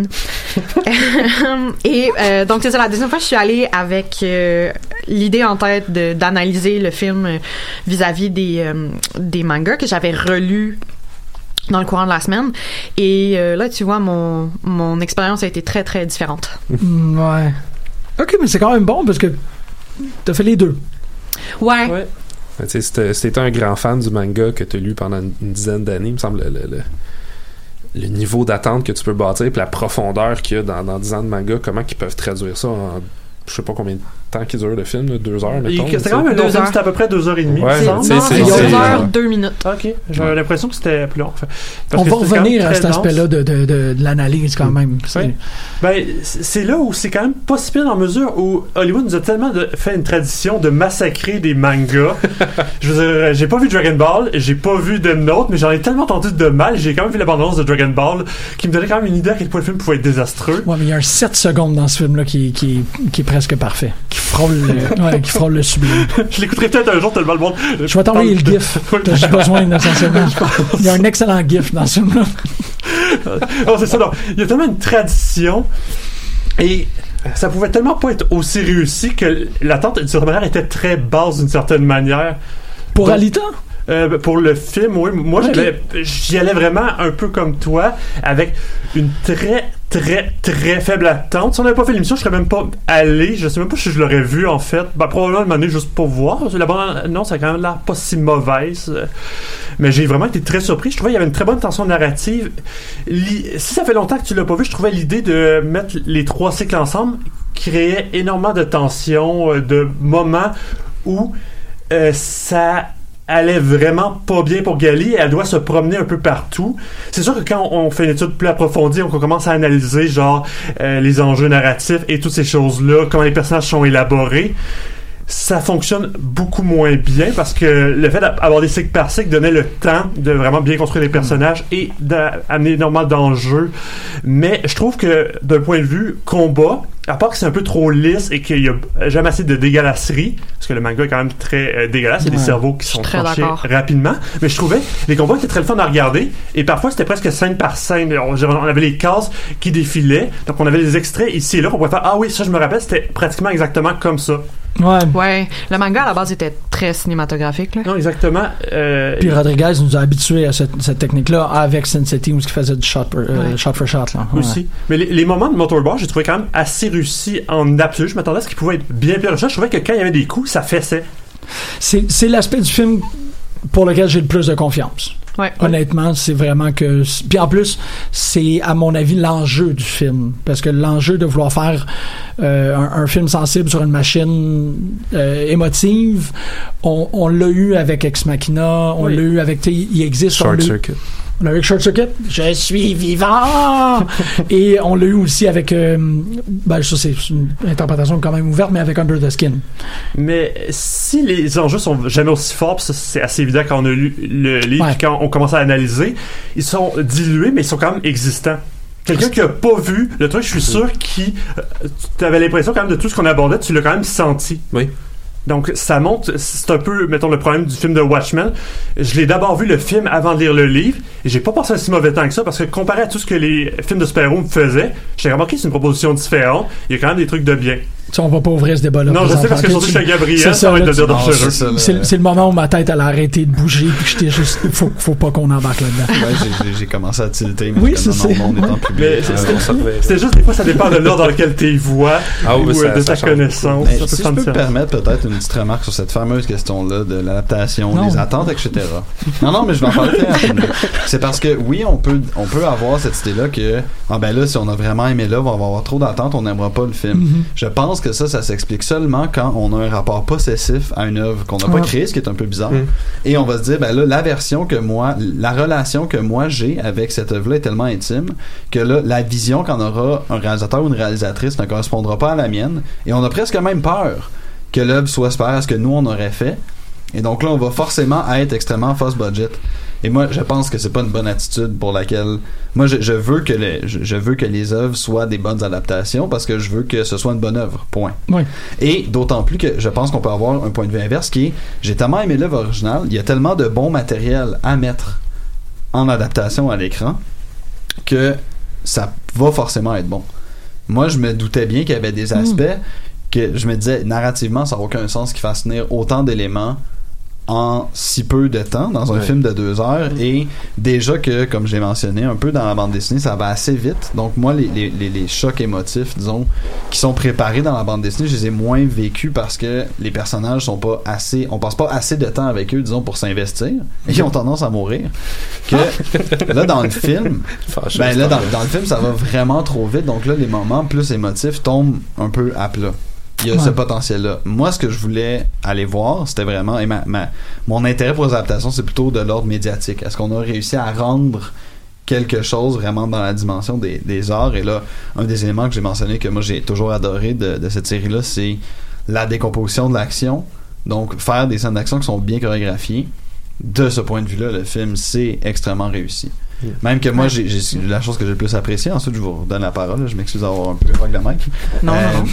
Et euh, donc, c'est ça. La deuxième fois, je suis allée avec euh, l'idée en tête de, d'analyser le film euh, vis-à-vis des, euh, des mangas que j'avais relus dans le courant de la semaine. Et euh, là, tu vois, mon, mon expérience a été très, très différente. Mm, ouais. OK, mais c'est quand même bon parce que t'as fait les deux. Ouais. Ouais. Si t'étais un grand fan du manga que t'as lu pendant une, une dizaine d'années, il me semble le, le, le niveau d'attente que tu peux bâtir puis la profondeur qu'il y a dans, dans dix ans de manga, comment ils peuvent traduire ça en je sais pas combien de temps qu'il dure le film, là, deux heures, mettons. C'était quand même un long film, c'était à peu près deux heures et demie. Ouais, c'est, c'est, c'est, deux heures, deux minutes. OK. J'avais ouais. l'impression que c'était plus long. Enfin, on va revenir à cet aspect-là de, de, de, de l'analyse quand même. C'est... Ouais. Ben, c'est là où c'est quand même pas si pire dans la mesure où Hollywood nous a tellement de, fait une tradition de massacrer des mangas. Je veux dire, j'ai pas vu Dragon Ball, j'ai pas vu Death Note, mais j'en ai tellement entendu de mal. J'ai quand même vu l'abondance de Dragon Ball qui me donnait quand même une idée à quel point le film pouvait être désastreux. Ouais, mais il y a un sept secondes dans ce film-là qui, qui, qui est presque parfait. Qui frôle le, ouais, qui frôle le sublime. Je l'écouterai peut-être un jour tellement le monde. Je vais t'envoyer le gif. J'ai besoin essentiellement. Il y a un excellent gif dans ce film-là. Oh, c'est ça, non. Il y a tellement une tradition et ça pouvait tellement pas être aussi réussi que l'attente, d'une certaine manière, était très basse d'une certaine manière. Pour Donc, Alita? Euh, pour le film, oui. Moi, okay. j'avais, j'y allais vraiment un peu comme toi, avec une très, très, très faible attente. Si on n'avait pas fait l'émission, je serais même pas allé. Je sais même pas si je l'aurais vu, en fait. Ben, probablement, une année, juste pour voir. La bande, non, ça a quand même l'air pas si mauvaise. Mais j'ai vraiment été très surpris. Je trouvais qu'il y avait une très bonne tension narrative. Si ça fait longtemps que tu l'as pas vu, je trouvais l'idée de mettre les trois cycles ensemble créait énormément de tension, de moments où euh, ça allait vraiment pas bien pour Gali, elle doit se promener un peu partout. C'est sûr que quand on fait une étude plus approfondie, on commence à analyser genre euh, les enjeux narratifs et toutes ces choses-là, comment les personnages sont élaborés, ça fonctionne beaucoup moins bien parce que le fait d'avoir des cycles par cycle donnait le temps de vraiment bien construire les personnages et d'amener énormément d'enjeux. Mais je trouve que d'un point de vue combat, à part que c'est un peu trop lisse et qu'il y a jamais assez de dégueulasserie, parce que le manga est quand même très euh, dégueulasse, il y a ouais, des cerveaux qui sont tranchés rapidement, mais je trouvais les combats étaient très le fun à regarder et parfois c'était presque scène par scène. On, on avait les cases qui défilaient, donc on avait des extraits ici et là qu'on pouvait faire ah oui, ça je me rappelle, c'était pratiquement exactement comme ça. Ouais. Ouais. Le manga, à la base, était très cinématographique, là. Non, exactement. Euh... Puis Rodriguez nous a habitués à cette, cette technique-là avec Sin City où il faisait du shot, per, euh, ouais. shot for shot, là. Ouais. Aussi. Mais les, les moments de Motorball, j'ai trouvé quand même assez réussi en absolu. Je m'attendais à ce qu'il pouvait être bien pire. Je trouvais que quand il y avait des coups, ça fessait. C'est, c'est l'aspect du film pour lequel j'ai le plus de confiance. Ouais. Honnêtement, c'est vraiment que... Puis en plus, c'est à mon avis l'enjeu du film. Parce que l'enjeu de vouloir faire euh, un, un film sensible sur une machine euh, émotive, on, on l'a eu avec Ex Machina, on oui. l'a eu avec... Il existe... Short Circuit. On l'a eu avec Short Circuit. Je suis vivant! Et on l'a eu aussi avec... Euh, ben, ça, c'est une interprétation quand même ouverte, mais avec Under the Skin. Mais si les enjeux sont jamais aussi forts, ça, c'est assez évident quand on a lu le livre, ouais. quand on commence à analyser, ils sont dilués, mais ils sont quand même existants. Quelqu'un qui a pas vu le truc, je suis sûr, qui... Euh, tu avais l'impression quand même de tout ce qu'on abordait, tu l'as quand même senti. Oui. Donc, ça montre, c'est un peu, mettons, le problème du film de Watchmen. Je l'ai d'abord vu le film avant de lire le livre, et j'ai pas passé un si mauvais temps que ça, parce que comparé à tout ce que les films de super-héros me faisaient, j'ai remarqué que c'est une proposition différente. Il y a quand même des trucs de bien. Ça, on va pas ouvrir ce débat-là. Non, je sais, parce que surtout chez Gabriel, ça, ça va être de dire dangereux. C'est, c'est le moment où ma tête, elle a arrêté de bouger, puis j'étais juste, faut, faut pas qu'on embarque là-dedans. Ouais, j'ai, j'ai commencé à tilter. Oui, c'est ça. Mais c'était juste, des fois, ça dépend de l'ordre dans lequel tu y vois, ah, ou ça, de ta connaissance. Mais, si je peux me permettre peut-être une petite remarque sur cette fameuse question-là de l'adaptation, non. les attentes, et cetera. Non, non, mais je vais en parler très rapidement. C'est parce que, oui, on peut, on peut avoir cette idée-là que, ah ben là, si on a vraiment aimé là, on va avoir trop d'attentes, on n'aimera pas le film. Mm-hmm. Je pense que ça, ça s'explique seulement quand on a un rapport possessif à une œuvre qu'on n'a pas créée, ce qui est un peu bizarre. Mm. Et on va se dire, ben là, la version que moi, la relation que moi j'ai avec cette œuvre-là est tellement intime que là, la vision qu'en aura un réalisateur ou une réalisatrice ne correspondra pas à la mienne. Et on a presque même peur que l'œuvre soit supérieure à ce que nous, on aurait fait. Et donc là, on va forcément être extrêmement fast budget. Et moi, je pense que c'est pas une bonne attitude pour laquelle... Moi, je, je veux que les, je, je veux que les œuvres soient des bonnes adaptations parce que je veux que ce soit une bonne œuvre, point. Oui. Et d'autant plus que je pense qu'on peut avoir un point de vue inverse qui est, j'ai tellement aimé l'œuvre originale, il y a tellement de bon matériel à mettre en adaptation à l'écran que ça va forcément être bon. Moi, je me doutais bien qu'il y avait des aspects mmh. que je me disais, narrativement, ça n'a aucun sens qu'ils fassent tenir autant d'éléments en si peu de temps dans un ouais. film de deux heures mmh. et déjà que, comme j'ai mentionné un peu dans la bande dessinée, ça va assez vite. Donc moi, les, les, les, les chocs émotifs, disons, qui sont préparés dans la bande dessinée, je les ai moins vécus parce que les personnages sont pas assez, on passe pas assez de temps avec eux, disons, pour s'investir et ils ont tendance à mourir. Que là, dans le film, ben là, dans, dans le film, ça va vraiment trop vite. Donc là, les moments plus émotifs tombent un peu à plat. Il y a ouais. ce potentiel-là. Moi, ce que je voulais aller voir, c'était vraiment... Et ma, ma, mon intérêt pour les adaptations, c'est plutôt de l'ordre médiatique. Est-ce qu'on a réussi à rendre quelque chose vraiment dans la dimension des, des arts? Et là, un des éléments que j'ai mentionné, que moi, j'ai toujours adoré de, de cette série-là, c'est la décomposition de l'action. Donc, faire des scènes d'action qui sont bien chorégraphiées. De ce point de vue-là, le film, c'est extrêmement réussi. Yeah. Même que moi, j'ai, j'ai la chose que j'ai le plus appréciée. Ensuite, je vous redonne la parole. Là. Je m'excuse d'avoir un peu rock la mic. Non, euh, non, non.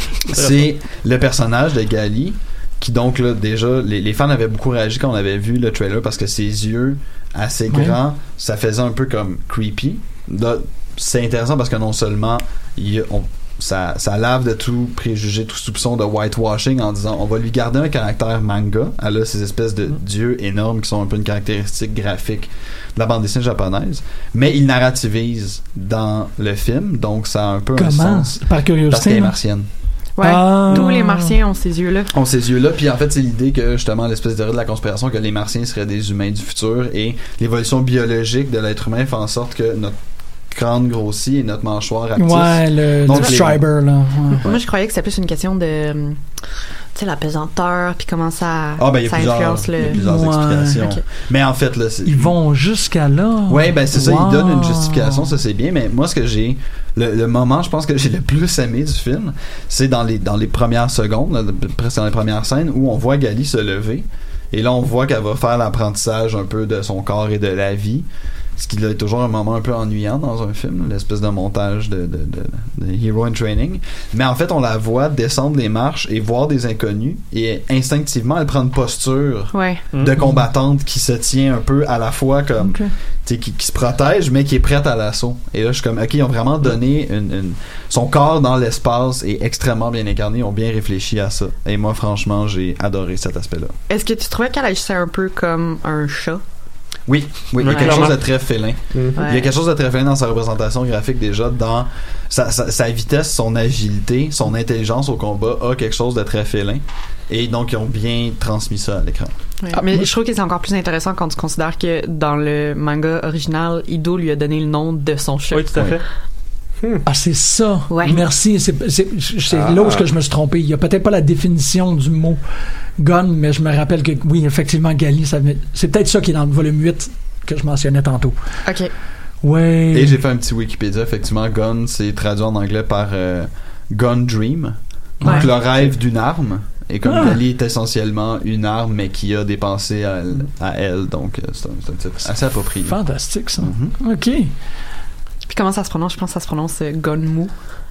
C'est le personnage de Gali qui, donc, là, déjà, les, les fans avaient beaucoup réagi quand on avait vu le trailer parce que ses yeux assez grands, ouais. ça faisait un peu comme creepy. Là, c'est intéressant parce que non seulement il, on, ça, ça lave de tout préjugé, tout soupçon de whitewashing en disant on va lui garder un caractère manga. Elle a ces espèces de dieux énormes qui sont un peu une caractéristique graphique de la bande dessinée japonaise, mais il narrativise dans le film, donc ça a un peu Comment? un sens. Par curiosité, parce qu'elle est martienne. Ouais, ah. tous les martiens ont ces yeux-là. Ont ces yeux-là, puis en fait, c'est l'idée que, justement, l'espèce de théorie de la conspiration que les martiens seraient des humains du futur et l'évolution biologique de l'être humain fait en sorte que notre crâne grossit et notre mâchoire actif. Ouais, le, donc, le striber, là. Ouais. Moi, je croyais que c'était plus une question de... tu sais, la pesanteur, puis comment ça, ah, ben, ça influence le... Il y a plusieurs ouais. explications. Okay. Mais en fait, là... C'est... Ils vont jusqu'à là. Ouais, ben c'est wow. ça, ils donnent une justification, ça c'est bien, mais moi, ce que j'ai... Le, le moment, je pense, que j'ai le plus aimé du film, c'est dans les, dans les premières secondes, là, presque dans les premières scènes, où on voit Gali se lever, et là, on voit qu'elle va faire l'apprentissage un peu de son corps et de la vie. Ce qui est toujours un moment un peu ennuyant dans un film, l'espèce de montage de, de, de, de Hero in Training. Mais en fait, on la voit descendre les marches et voir des inconnus, et instinctivement, elle prend une posture ouais. de combattante qui se tient un peu à la fois comme okay. qui, qui se protège, mais qui est prête à l'assaut. Et là, je suis comme, ok, ils ont vraiment donné une, une... son corps dans l'espace est extrêmement bien incarné, ils ont bien réfléchi à ça. Et moi, franchement, j'ai adoré cet aspect-là. Est-ce que tu trouvais qu'elle agissait un peu comme un chat? Oui, oui, il y a quelque chose de très félin. Mm-hmm. Ouais. Il y a quelque chose de très félin dans sa représentation graphique déjà, dans sa, sa, sa vitesse, son agilité, son intelligence au combat a quelque chose de très félin. Et donc, ils ont bien transmis ça à l'écran. Ouais. Ah, mais je trouve que c'est encore plus intéressant quand tu considères que dans le manga original, Ido lui a donné le nom de son chat. Oui, tout à fait. Hmm. Ah, c'est ça. Ouais. Merci. C'est, c'est, c'est ah, là où ah. que je me suis trompé. Il y a peut-être pas la définition du mot gun, mais je me rappelle que, oui, effectivement, Gali, ça, c'est peut-être ça qui est dans le volume huit que je mentionnais tantôt. OK. Ouais. Et j'ai fait un petit Wikipédia. Effectivement, gun, c'est traduit en anglais par euh, gun dream. Donc, ouais. le rêve d'une arme. Et comme ah. Gali est essentiellement une arme, mais qui a des pensées à, à elle. Donc, c'est un, c'est un type assez approprié. Fantastique, ça. Mm-hmm. OK. Puis comment ça se prononce? Je pense que ça se prononce euh, Gonmu.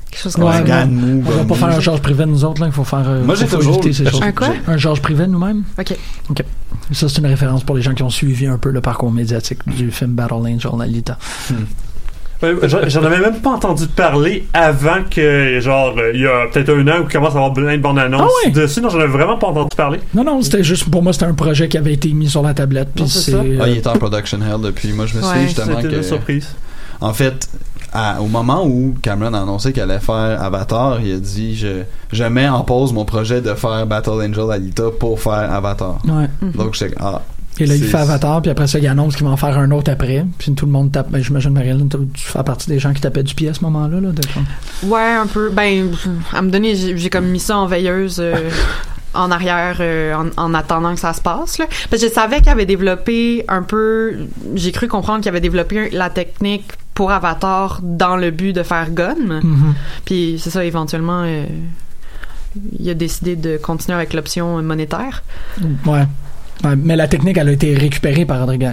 quelque chose comme Ouais, ça. Gan non. mou, On va ben pas mou. faire un Georges Privé nous autres là, il faut faire euh, Moi, j'ai faut toujours- éviter ces choses. Un quoi? Un Georges Privé nous-mêmes. Ok. OK. Ça c'est une référence pour les gens qui ont suivi un peu le parcours médiatique du film Battle Angel Alita. Ouais, j'en j'en avais même pas entendu parler avant que, genre, euh, il y a peut-être un an où il commence à avoir plein de bandes annonces Ah ouais? dessus. Non, j'en avais vraiment pas entendu parler. Non non, c'était juste pour moi c'était un projet qui avait été mis sur la tablette puis Non, c'est c'est ça. euh, Ah, il est en production hell depuis. Moi, je me suis Ouais, dit justement C'était que. une surprise. En fait, à- au moment où Cameron a annoncé qu'elle allait faire Avatar, il a dit je, je mets en pause mon projet de faire Battle Angel Alita pour faire Avatar. ouais. Donc, j'étais ah. Et là, il c'est- fait Avatar, puis après ça, il annonce qu'il va en faire un autre après. Puis tout le monde tape. Ben, j'imagine, Marilyn, tu tu fais partie des gens qui tapaient du pied à ce moment-là. Là, de... Ouais, un peu. Ben, à me donner, j'ai, j'ai comme mis ça en veilleuse euh, en arrière euh, en, en attendant que ça se passe. Là. Parce que je savais qu'il avait développé un peu. J'ai cru comprendre qu'il avait développé la technique pour Avatar dans le but de faire Gun. Mm-hmm. Puis c'est ça, éventuellement, euh, il a décidé de continuer avec l'option monétaire. Ouais. Ouais. Mais la technique, elle a été récupérée par Rodriguez.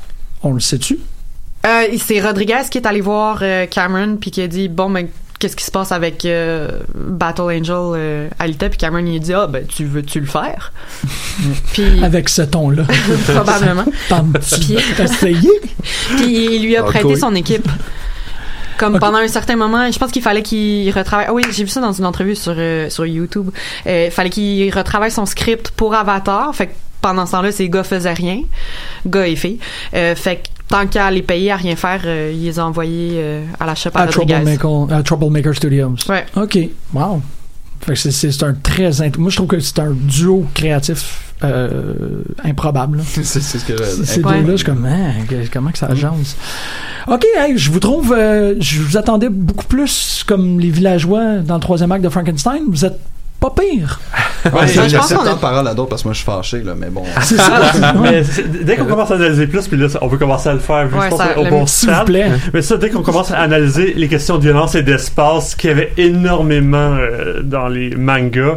On le sait-tu? Euh, c'est Rodriguez qui est allé voir euh, Cameron puis qui a dit bon ben qu'est-ce qui se passe avec euh, Battle Angel euh, Alita, puis Cameron il a dit ah ben tu veux-tu le faire? Puis avec ce ton-là. probablement. Puis essayé. Puis il lui a Ah, prêté cool. son équipe. Comme Ok. pendant un certain moment, je pense qu'il fallait qu'il retravaille. Ah oui, j'ai vu ça dans une entrevue sur euh, sur YouTube. Euh, il fallait qu'il retravaille son script pour Avatar. Fait que pendant ce temps-là, ces gars faisaient rien, gars et filles. Euh, fait que tant qu'à les payer à rien faire, euh, il les a envoyés euh, à la shop à À Rodriguez. Troublemaker, à Troublemaker Studios. Ouais. OK. Wow. Fait que c'est, c'est, c'est un très... int- Moi, je trouve que c'est un duo créatif euh, improbable. là. c'est, c'est ce que Ces j'avais ces Ouais. deux-là, je suis comme, hein, que- comment que ça jase? OK, hey, je vous trouve... euh, je vous attendais beaucoup plus comme les villageois dans le troisième acte de Frankenstein. Vous êtes pas pire. Ouais, Ouais, j'ai je pense assez qu'on de temps a- de parole à d'autres parce que moi je suis fâché là, mais bon. C'est ça. Mais c'est- dès qu'on commence à analyser plus, puis là, ça- on peut commencer à le faire, vu que Ouais, je pense ça- au le- bon S'il vous stade. plaît. Mais ça, dès qu'on commence à analyser les questions de violence et d'espace, qu'il y avait énormément euh, dans les mangas.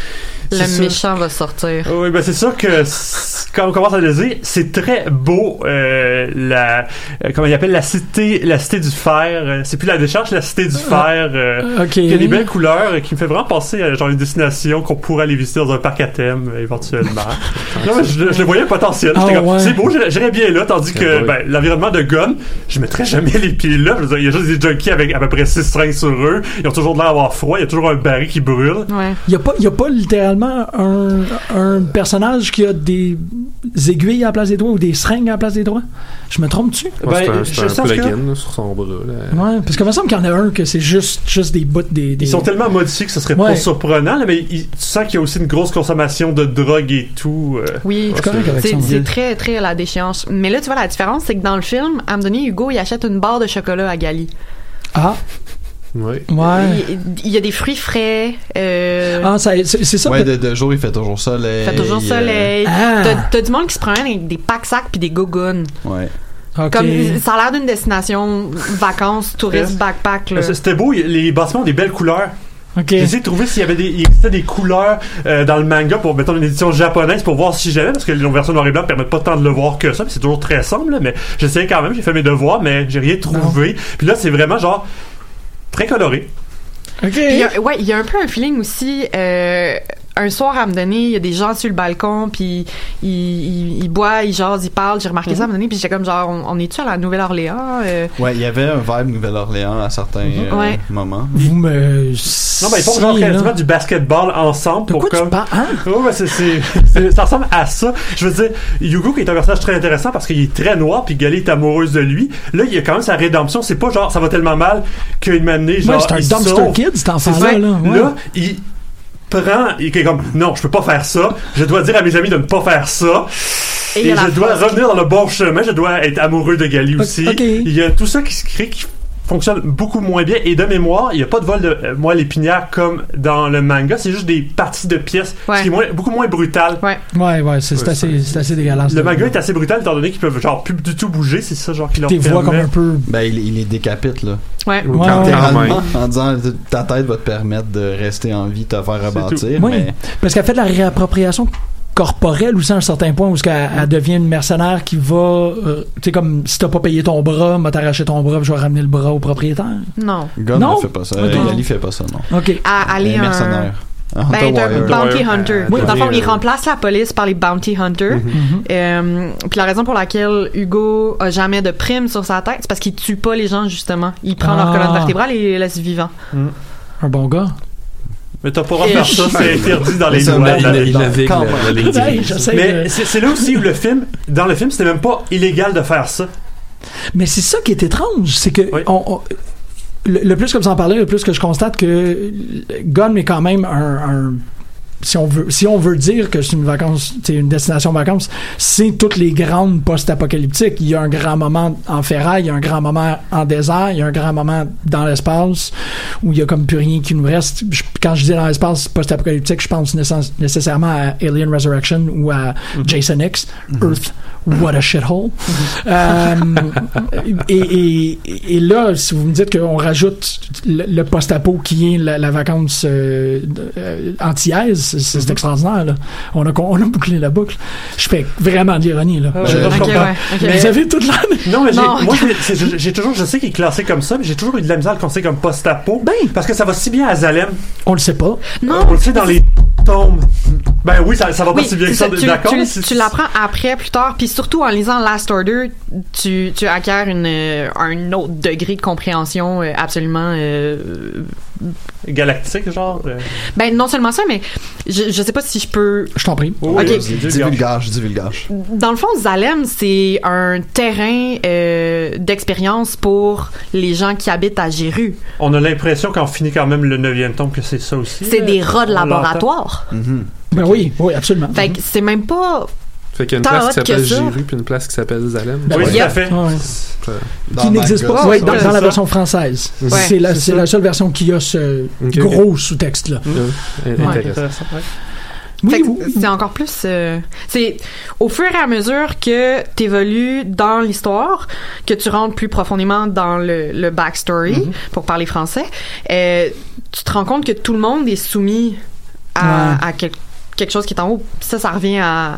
Le c'est sûr- méchant va sortir. Oui, ben c'est sûr que c- quand on commence à analyser, c'est très beau euh, la euh, comment il appelle la cité la cité du fer. euh, c'est plus la décharge, la cité du fer. Euh, OK. Il y a des belles couleurs euh, qui me fait vraiment penser à genre une destination qu'on pourrait aller visiter dans un parc à thème euh, éventuellement. non, mais je, je le voyais le potentiel. J'étais Ah, comme, ouais. c'est beau, j'irais j'irais bien là, tandis que Ouais. ben, l'environnement de Gun, je mettrais jamais les pieds là. Je veux dire, il y a juste des junkies avec à peu près six strings sur eux. Ils ont toujours l'air d'avoir froid. Il y a toujours un baril qui brûle. Ouais. Il y a pas, il y a pas littéralement un, un personnage qui a des aiguilles à la place des doigts ou des seringues à la place des doigts. Je me trompe-tu? Ouais, Ben, c'est un, je c'est un sens que- plugin là, sur son bras. Là. Ouais, parce qu'il me semble qu'il y en a un que c'est juste, juste des bouts des, des... Ils sont tellement modifiés que ce serait Ouais. pas surprenant, là, mais il- tu sens qu'il y a aussi une grosse consommation de drogue et tout. euh. Oui, Je suis correct avec ça. c'est, moi. c'est très, très à la déchéance. Mais là, tu vois, la différence, c'est que dans le film, à un moment donné, Hugo, il achète une barre de chocolat à Gali. Ah, Ouais. ouais. Il, il y a des fruits frais. Euh, Ah, ça, c'est, c'est ça. Ouais, peut- de, de jour il fait toujours soleil. il fait toujours euh, soleil. Ah. T'as, t'as du monde qui se promène avec des packs-sacs puis des gougounes. Ouais. OK. Comme, ça a l'air d'une destination vacances, touristes, Yes. backpack. Là. C'est- C'était beau, il- les bâtiments ont des belles couleurs. OK. J'ai essayé de trouver s'il y avait des, il existait des couleurs euh, dans le manga pour, mettons, une édition japonaise pour voir si j'avais, parce que les versions noir et blanc permettent pas tant de le voir que ça, puis c'est toujours très sombre, là, mais j'essayais quand même, j'ai fait mes devoirs, mais j'ai rien trouvé. Puis là, c'est vraiment genre très coloré. OK. Puis il y a- ouais, il y a un peu un feeling aussi. Euh, un soir, à me donner, il y a des gens sur le balcon, puis ils, ils, ils boivent, ils jasent, ils parlent. J'ai remarqué ça à me donner, puis j'étais comme genre, on, on est-tu à la Nouvelle-Orléans? Euh, Ouais, il y avait un vibe Nouvelle-Orléans à certains euh, Ouais. moments. Vous me... Non, ben, ils font genre Si, là. quasiment du basketball ensemble De pour quoi tu comme. parles? Hein? Oh, ben c'est, c'est, c'est- ça ressemble à ça. Je veux dire, Yugo qui est un personnage très intéressant parce qu'il est très noir puis Gali est amoureuse de lui. Là, il y a quand même sa rédemption. C'est pas genre ça va tellement mal qu'une année, genre. Ouais, c'est un il dumpster sauve. kid, cet C'est enfant-là. ça. Là, ouais. Là, il prend, il est comme non, je peux pas faire ça. Je dois dire à mes amis de ne pas faire ça. et il Et y a la je dois force. revenir dans le bon chemin. Je dois être amoureux de Gali aussi. Ok. Il y a tout ça qui se crée qui fonctionne beaucoup moins bien. Et de mémoire, il n'y a pas de vol de euh, moelle épinière comme dans le manga. C'est juste des parties de pièces, Ouais. ce qui est moins- beaucoup moins brutal. Ouais. Ouais, ouais, c'est, c'est Ouais, assez, c'est assez dégueulasse. Le là. manga est assez brutal étant donné qu'ils peuvent genre plus du tout bouger. C'est ça genre qui leur Tes voix permet. comme un peu... Ben, il, il les décapite, là. Ouais. Ouais, Quand ouais. t'es en Littéralement, main. en disant ta tête va te permettre de rester en vie, te faire rebâtir. Oui, Mais parce qu'elle fait de la réappropriation corporelle aussi à un certain point où elle, elle devient une mercenaire qui va euh, tu sais comme si t'as pas payé ton bras m'a t'arraché ton bras je vais ramener le bras au propriétaire. Non. Gunn non? ne fait pas ça. Okay. Gali fait pas ça, non. OK. À aller un un mercenaire. Un ben, hunter un warrior. bounty hunter. Oui, dans le fond, oui, il euh, remplace la police par les bounty hunters. Mm-hmm. Euh, puis la raison pour laquelle Hugo a jamais de prime sur sa tête, c'est parce qu'il tue pas les gens, justement. Il prend Ah. leur colonne vertébrale et les laisse vivants. Mm. Un bon gars. Mais t'as pas le droit de faire ça, c'est interdit dans les Ça, lois. mais de la- il, il navigue Quand la, même. la ligne Hey, directe. j'essaie Mais de- c'est c'est là aussi où le film, dans le film, c'était même pas illégal de faire ça. Mais c'est ça qui est étrange, c'est que Oui. on, on- le, le plus que vous en parlez, le plus que je constate que Gunn est quand même un, un si on veut si on veut dire que c'est une vacance, c'est une destination vacances, c'est toutes les grandes post-apocalyptiques. Il y a un grand moment en ferraille, il y a un grand moment en désert, il y a un grand moment dans l'espace où il y a comme plus rien qui nous reste. Je- quand je dis dans l'espace post-apocalyptique, je pense nécess- nécessairement à Alien Resurrection ou à Jason X, Earth. What a shithole. Euh, et, et, et là, si vous me dites qu'on rajoute le, le post-apo qui est la, la vacance euh, euh, antillaise, c'est, c'est extraordinaire. Là. On, a, on a bouclé la boucle. Je fais vraiment de l'ironie. Là. Euh, Je- je Ok, comprends. ouais, ok. Mais vous avez toute l'année. Non, mais j'ai, Non, moi, ok. j'ai, c'est- j'ai toujours, je sais qu'il est classé comme ça, mais j'ai toujours eu de la misère à le considérer comme post-apo. Ben. Parce que ça va si bien à Zalem. On le sait pas. Non. On le sait dans les tombes. Ben oui, ça, ça va pas Oui, si bien que c'est ça, ça, tu, d'accord? tu, c'est- tu l'apprends après, plus tard, puis surtout en lisant Last Order, tu, tu acquiers une, euh, un autre degré de compréhension euh, absolument... euh, Galactique, genre. euh. ben, non seulement ça, mais je, je sais pas si je peux... Je t'en prie. Oh, Ok. oui, Dis divulgage. divulgage, divulgage. Dans le fond, Zalem, c'est un terrain euh, d'expérience pour les gens qui habitent à Jéru. On a l'impression qu'on finit quand même le neuvième tome que c'est ça aussi. C'est là. des rats de On l'entend. laboratoire. Mhm. Ben oui, oui, absolument. Fait que c'est même pas... Fait qu'il y a une Tant place qui hot que s'appelle ça. Jéru puis une place qui s'appelle Zalem. Ben Oui, ouais. tout à Yep. fait. Ouais. Dans Qui n'existe manga, pas ça, oui, ça, dans, ouais, dans c'est la ça. version française. Ouais, c'est la, c'est c'est ça. la seule version qui a ce Ok, gros sous-texte-là. Euh, Ouais. intéressant. Intéressant, ouais. Oui, Fait que oui. c'est encore plus... euh, c'est au fur et à mesure que t'évolues dans l'histoire, que tu rentres plus profondément dans le, le backstory, Mm-hmm. pour parler français, euh, tu te rends compte que tout le monde est soumis à, Ouais. à quel- quelque chose qui est en haut. Puis ça, ça revient à,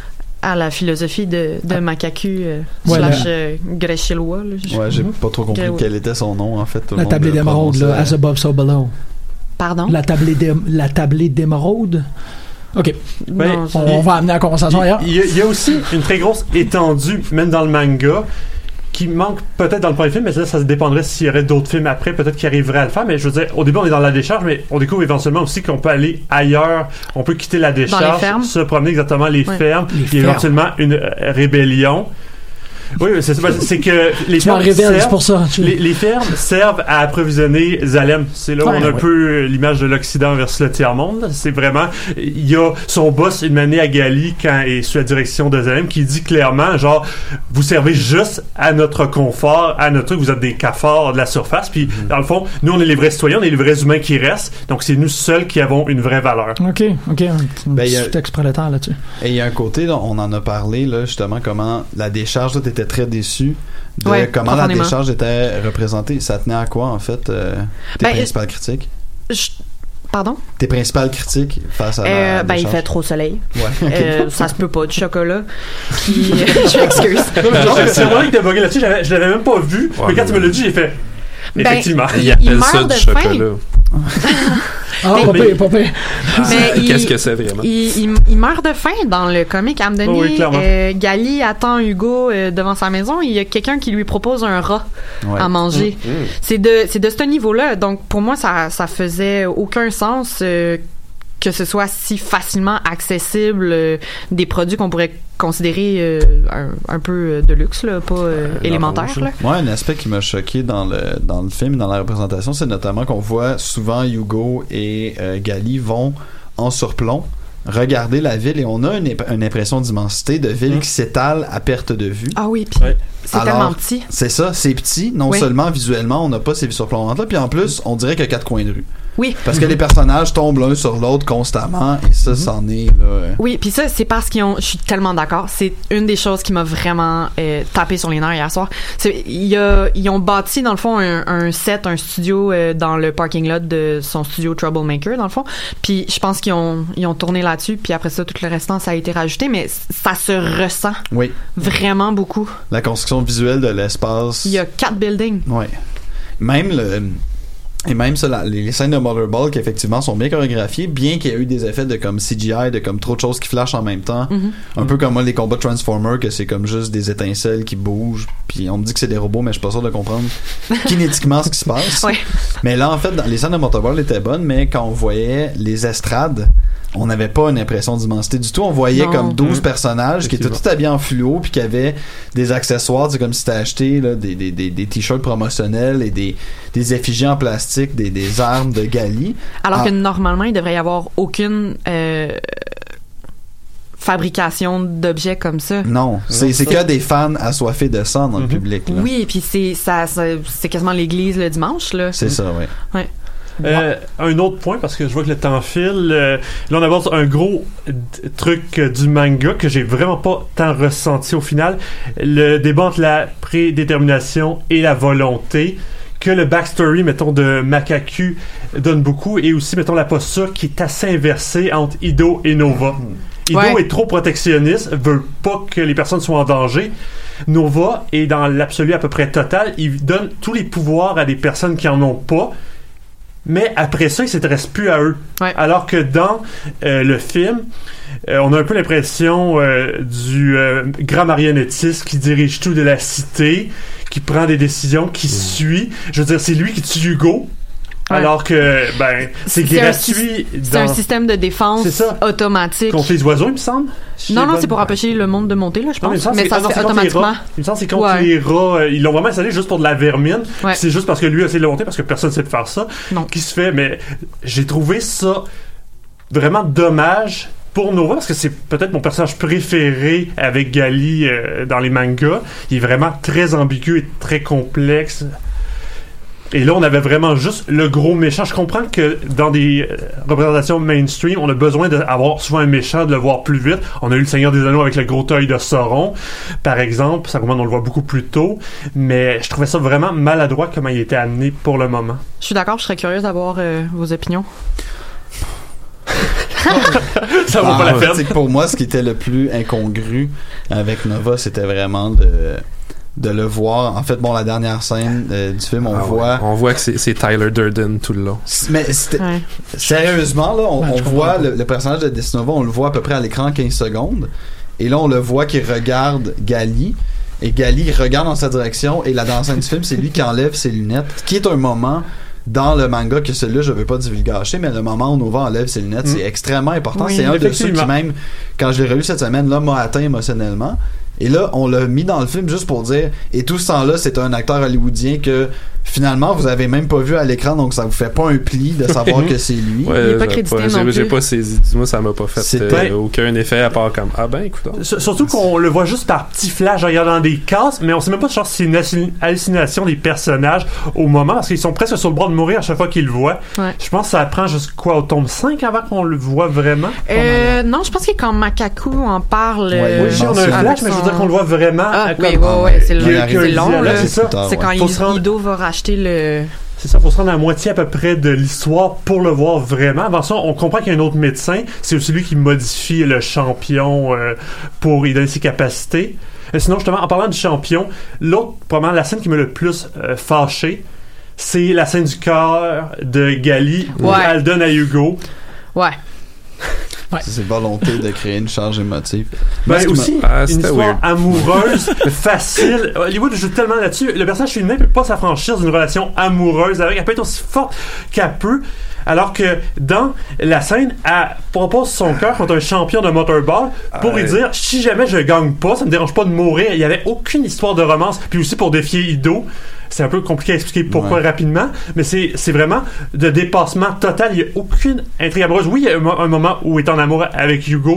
à la philosophie de, de Makaku euh, Ouais, slash la- euh, Grèche-Lois, là, je- Ouais, j'ai pas trop compris Ouais. quel était son nom, en fait. Tout le La monde tablée le d'émeraude, là, prononçait. as above, so below. Pardon? La tablée d'ém- la tablée d'émeraude. OK. Ben, Non, On, on va amener la conversation ailleurs. Il y, a, il y a aussi une très grosse étendue, même dans le manga, qui manque peut-être dans le premier film, mais là, ça dépendrait s'il y aurait d'autres films après, peut-être qui arriveraient à le faire. Mais je veux dire, au début, on est dans la décharge, mais on découvre éventuellement aussi qu'on peut aller ailleurs, on peut quitter la décharge, fermes. se promener exactement les Ouais. fermes. Les Il y a fermes. éventuellement une euh, rébellion. Oui, c'est, c'est, c'est que les Tu m'en fermes révèles, servent- c'est pour ça. Tu- Les, les fermes servent à approvisionner Zalem. C'est là où Ouais, on a un ouais. peu euh, l'image de l'Occident versus le tiers-monde. C'est vraiment... Il y a son boss, une année à Gali, quand il est sous la direction de Zalem, qui dit clairement, genre, vous servez juste à notre confort, à notre truc, vous êtes des cafards de la surface. Puis, dans le fond, nous, on est les vrais citoyens, on est les vrais humains qui restent. Donc, c'est nous seuls qui avons une vraie valeur. OK, OK. Un, un Ben, il y a- sous-texte prolétaire là-dessus. Et il y a un côté, là, on en a parlé, là, justement, comment la décharge, toi, t'étais très déçu de Ouais, comment la profondément. décharge était représentée. Ça tenait à quoi, en fait, euh, tes Ben, principales critiques? Je- Pardon? Tes principales critiques face à la Euh, ben, il décharge? fait trop soleil. Ouais. Euh, ça se peut pas, du chocolat. Puis, je m'excuse. Non, mais genre, c'est vrai que t'es bugué là-dessus, j'avais- je l'avais même pas vu. Ouais, mais quand mais- tu me l'as dit, j'ai fait... Ben, Effectivement. Il Il appelle meurt ça de du faim. chocolat. Ah, Mais- pas pire, pas pire. Mais il- Qu'est-ce que c'est vraiment? Il, il, il meurt de faim dans le comic. À me donner, Oh oui, clairement. euh, Gali attend Hugo euh, devant sa maison. Il y a quelqu'un qui lui propose un rat Ouais. à manger. C'est de, c'est de ce niveau-là. Donc, pour moi, ça, ça faisait aucun sens euh, que ce soit si facilement accessible euh, des produits qu'on pourrait considérer euh, un, un peu euh, de luxe, là, pas euh, élémentaire. Là. Moi, un aspect qui m'a choqué dans le, dans le film, dans la représentation, c'est notamment qu'on voit souvent Hugo et euh, Gali vont en surplomb regarder la ville et on a une, ép- une impression d'immensité de ville Mm. qui s'étale à perte de vue. Ah oui, puis Ouais. c'est Alors, tellement petit. C'est ça, c'est petit. Non Oui. seulement visuellement, on n'a pas ces surplombantes-là, puis en plus, on dirait qu'il y a quatre coins de rue. Oui. Parce que les personnages tombent l'un sur l'autre constamment et ça, mm-hmm. c'en est là. Euh... Oui, puis ça, c'est parce qu'ils ont. Je suis tellement d'accord. C'est une des choses qui m'a vraiment euh, tapé sur les nerfs hier soir. C'est, y a, ils ont bâti dans le fond un, un set, un studio euh, dans le parking lot de son studio Troublemaker dans le fond. Puis je pense qu'ils ont ils ont tourné là-dessus. Puis après ça, tout le restant, ça a été rajouté, mais ça se ressent. Oui. Vraiment beaucoup. La construction visuelle de l'espace. Il y a quatre buildings. Oui. Même le. Et même ça, la, les scènes de Motorball qui effectivement sont bien chorégraphiées, bien qu'il y ait eu des effets de comme C G I, de comme trop de choses qui flashent en même temps. Mm-hmm. Un peu comme moi, les combats de Transformers, que c'est comme juste des étincelles qui bougent, puis on me dit que c'est des robots, mais je suis pas sûr de comprendre kinétiquement ce qui se passe. Ouais. Mais là, en fait, dans, les scènes de Motorball étaient bonnes, mais quand on voyait les estrades, on n'avait pas une impression d'immensité du tout. On voyait non. comme douze mmh. personnages qui étaient tout habillés en fluo puis qui avaient des accessoires. C'est comme si t'as acheté là, des, des, des, des t-shirts promotionnels et des, des effigies en plastique, des, des armes de Gali. Alors ah. que normalement, il devrait y avoir aucune euh, fabrication d'objets comme ça. Non, c'est, c'est que des fans assoiffés de sang dans mm-hmm. le public. Là. Oui, et puis c'est, ça, ça, c'est quasiment l'église le dimanche. Là. C'est ça, oui. Ouais. Euh, un autre point, parce que je vois que le temps file, euh, là on aborde un gros d- truc euh, du manga que j'ai vraiment pas tant ressenti au final, le débat entre la prédétermination et la volonté, que le backstory, mettons, de Makaku donne beaucoup, et aussi, mettons, la posture qui est assez inversée entre Ido et Nova. Ido ouais. est trop protectionniste, veut pas que les personnes soient en danger. Nova est dans l'absolu à peu près total, il donne tous les pouvoirs à des personnes qui en ont pas, mais après ça, il s'intéresse plus à eux. Ouais. Alors que dans euh, le film, euh, on a un peu l'impression euh, du euh, grand marionnettiste qui dirige tout de la cité, qui prend des décisions, qui mmh. suit. Je veux dire, c'est lui qui tue Hugo. Ouais. Alors que, ben, c'est, c'est gratuit. Un, dans... C'est un système de défense automatique. Contre les oiseaux, il me semble. Non, non, c'est pour empêcher le monde de monter, là, je pense. Non, mais, mais ça se fait automatiquement. Il me semble que c'est contre ouais. les rats. Ils l'ont vraiment installé juste pour de la vermine. Ouais. C'est juste parce que lui a essayé de le monter, parce que personne ne sait de faire ça. Non. Qui se fait. Mais j'ai trouvé ça vraiment dommage pour Nova, parce que c'est peut-être mon personnage préféré avec Gali euh, dans les mangas. Il est vraiment très ambigu et très complexe. Et là, on avait vraiment juste le gros méchant. Je comprends que dans des représentations mainstream, on a besoin d'avoir souvent un méchant, de le voir plus vite. On a eu le Seigneur des Anneaux avec le gros œil de Sauron, par exemple. Ça, on le voit beaucoup plus tôt. Mais je trouvais ça vraiment maladroit comment il était amené pour le moment. Je suis d'accord, je serais curieuse d'avoir euh, vos opinions. Ça vaut ah, pas la peine. C'est que pour moi, ce qui était le plus incongru avec Nova, c'était vraiment de... de le voir. En fait, bon, la dernière scène euh, du film, on ah voit... Ouais. On voit que c'est, c'est Tyler Durden tout le long. Mais c'était... Ouais. Sérieusement, là, on, ouais, on voit le, le personnage de Desnova, on le voit à peu près à l'écran quinze secondes. Et là, on le voit qu'il regarde Gali. Et Gali, il regarde dans sa direction. Et la dernière scène du film, c'est lui qui enlève ses lunettes. Qui est un moment... dans le manga, que celui-là je veux pas divulgacher, mais le moment où Nova enlève ses lunettes, mmh. c'est extrêmement important. Oui, c'est un de ceux qui, même quand je l'ai relu cette semaine, là, m'a atteint émotionnellement. Et là, on l'a mis dans le film juste pour dire, et tout ce temps-là, c'est un acteur hollywoodien que finalement, vous avez même pas vu à l'écran, donc ça vous fait pas un pli de savoir que c'est lui. Ouais, il est pas crédité pas, non j'ai, plus. J'ai pas saisi. Moi, ça m'a pas fait euh, aucun effet à part comme, ah ben, écoute. Surtout qu'on le voit juste par petits flashs en regardant des cases, mais on sait même pas genre, si c'est une hallucination des personnages au moment, parce qu'ils sont presque sur le bord de mourir à chaque fois qu'ils le voient. Ouais. Je pense que ça prend jusqu'au tome cinq avant qu'on le voit vraiment. Euh, non, je pense que quand Makaku en parle... Ouais, euh, oui, on a un flash, mais je veux dire qu'on le voit vraiment. Ah, oui, ouais, ouais, c'est, le, c'est long. Là, là, c'est ça. C'est quand il, rendre... Ido va racheter le... C'est ça, faut se rendre à la moitié à peu près de l'histoire pour le voir vraiment. Avant ça, on comprend qu'il y a un autre médecin. C'est aussi lui qui modifie le champion euh, pour lui donner ses capacités. Et sinon, justement, en parlant du champion, l'autre, probablement la scène qui m'a le plus euh, fâché, c'est la scène du cœur de Gali où ouais. elle donne à Hugo. Ouais. Ouais. C'est volonté de créer une charge émotive. Ben, ben aussi, ah, une histoire weird. Amoureuse, facile. Hollywood joue tellement là-dessus. Le personnage féminin peut pas s'affranchir d'une relation amoureuse avec. Elle peut être aussi forte qu'elle peut. Alors que dans la scène, elle propose son cœur contre un champion de motorball pour euh... lui dire, si jamais je gagne pas, ça me dérange pas de mourir. Il y avait aucune histoire de romance. Puis aussi pour défier Ido. C'est un peu compliqué à expliquer pourquoi ouais. rapidement, mais c'est, c'est vraiment de dépassement total. Il n'y a aucune intrigue amoureuse. Oui, il y a un, un moment où il est en amour avec Hugo,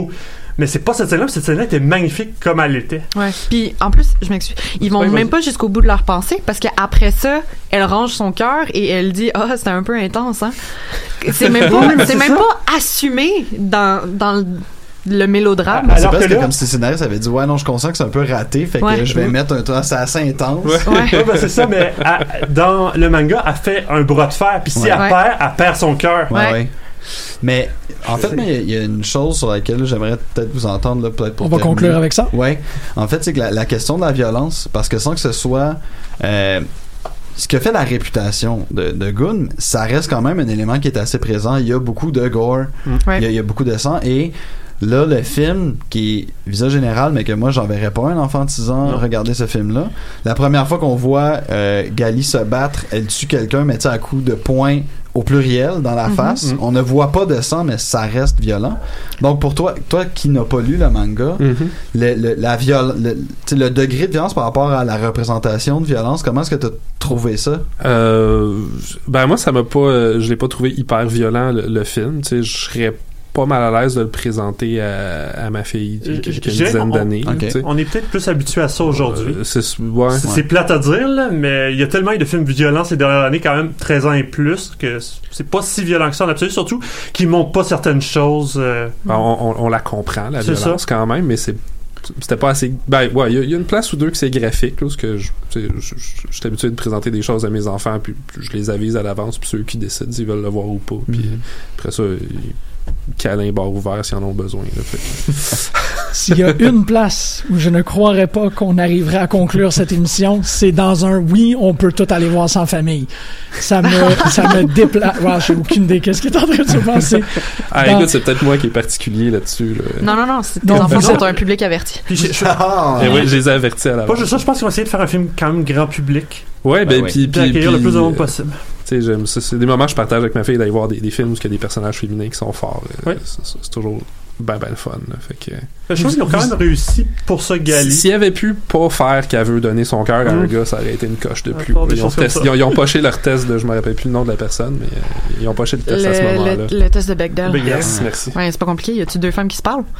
mais c'est pas cette scène-là, cette scène-là était magnifique comme elle était. Ouais. Puis en plus, je m'excuse, ils vont ouais, même vas-y. pas jusqu'au bout de leur pensée parce qu'après ça, elle range son cœur et elle dit ah, c'était un peu intense, hein. C'est même pas, Oui, mais c'est c'est même ça. pas assumé dans dans le le mélodrame. C'est Alors parce que que là- comme si le scénariste avait dit ouais non je consens que c'est un peu raté fait Ouais. que je vais mettre un temps c'est assez intense. Ouais, ouais ben c'est ça, mais elle- dans le manga, elle fait un bras de fer, puis si Ouais. elle Ouais. perd, elle perd son cœur. Ouais, Ouais. ouais. Mais en fait, mais il y a une chose sur laquelle là, j'aimerais peut-être vous entendre là, peut-être pour On va terminer. conclure avec ça. Ouais. En fait, c'est que la, la question de la violence, parce que sans que ce soit euh, ce que fait la réputation de, de Gunn, ça reste quand même un élément qui est assez présent. Il y a beaucoup de gore, Ouais. il, y a, il y a beaucoup de sang et là, le film, qui est visage général, mais que moi, j'enverrais pas un enfant de six ans Non. regarder ce film-là. La première fois qu'on voit euh, Gali se battre, elle tue quelqu'un, mais tu sais, à coup de poing au pluriel dans la Mhm. face. Mhm. On ne voit pas de sang, mais ça reste violent. Donc, pour toi, toi qui n'as pas lu le manga, Mhm. le, le, la viol, le, tu sais, le degré de violence par rapport à la représentation de violence, comment est-ce que tu as trouvé ça? Euh, ben moi ça m'a pas euh, je l'ai pas trouvé hyper violent le, le film, tu sais, je serais pas mal à l'aise de le présenter à, à ma fille qui, qui, qui a une Je dirais dizaine qu'on- d'années. Ok. tu sais. On est peut-être plus habitué à ça aujourd'hui. Euh, c'est ouais. C'est- C'est plate à dire, là, mais il y a tellement eu de films violents ces dernières années, quand même treize ans et plus, que c'est pas si violent que ça en absolu, surtout qu'ils montrent pas certaines choses. euh, Ben, on, on, on la comprend la C'est violence ça. quand même, mais c'est c'était pas assez. Ben ouais, il y, a- il y a une place ou deux que c'est graphique, là, parce que je tu sais, je- je- je suis habitué de présenter des choses à mes enfants, puis je les avise à l'avance, puis ceux qui décident s'ils veulent le voir ou pas, puis Mhm. après ça, ils- câlin bar ouvert s'ils en ont besoin. Là, fait que- S'il y a une place où je ne croirais pas qu'on arriverait à conclure cette émission, c'est dans un oui, on peut tout aller voir sans famille. Ça me, ça me déplace. Ouais, j'ai aucune idée qu'est-ce qui est en train de se passer. Ah, Dans- écoute, c'est peut-être moi qui est particulier là-dessus. Là. Non, non, non, c'est tes Non, enfants vous sont êtes- un public averti. Puis je- je- Ah! Et oui, je les ai avertis à l'avance. pas juste ça, je pense qu'ils vont essayer de faire un film quand même grand public, Ouais, ben, Ben puis, puis puis, accueillir le puis, plus de monde euh, possible. Tu sais, j'aime ça. C'est des moments que je partage avec ma fille d'aller voir des, des films où il y a des personnages féminins qui sont forts. là. Ouais. C'est, c'est- c'est toujours ben, ben le fun. Là. Fait que, Je trouve qu'ils ont quand même réussi pour ça, Gali. s'il avait pu pas faire qu'elle veut donner son cœur à un Mm. gars, ça aurait été une coche de Ouais, plus. faire des Ils ont, choses comme test- ça. ils, ont, ils ont poché leur test de, je me rappelle plus le nom de la personne, mais euh, ils ont poché le test à ce Le, moment-là. le, le test de Bechdel. Bechdel. Yes, merci. Ouais, c'est pas compliqué. Y a-tu deux femmes qui se parlent?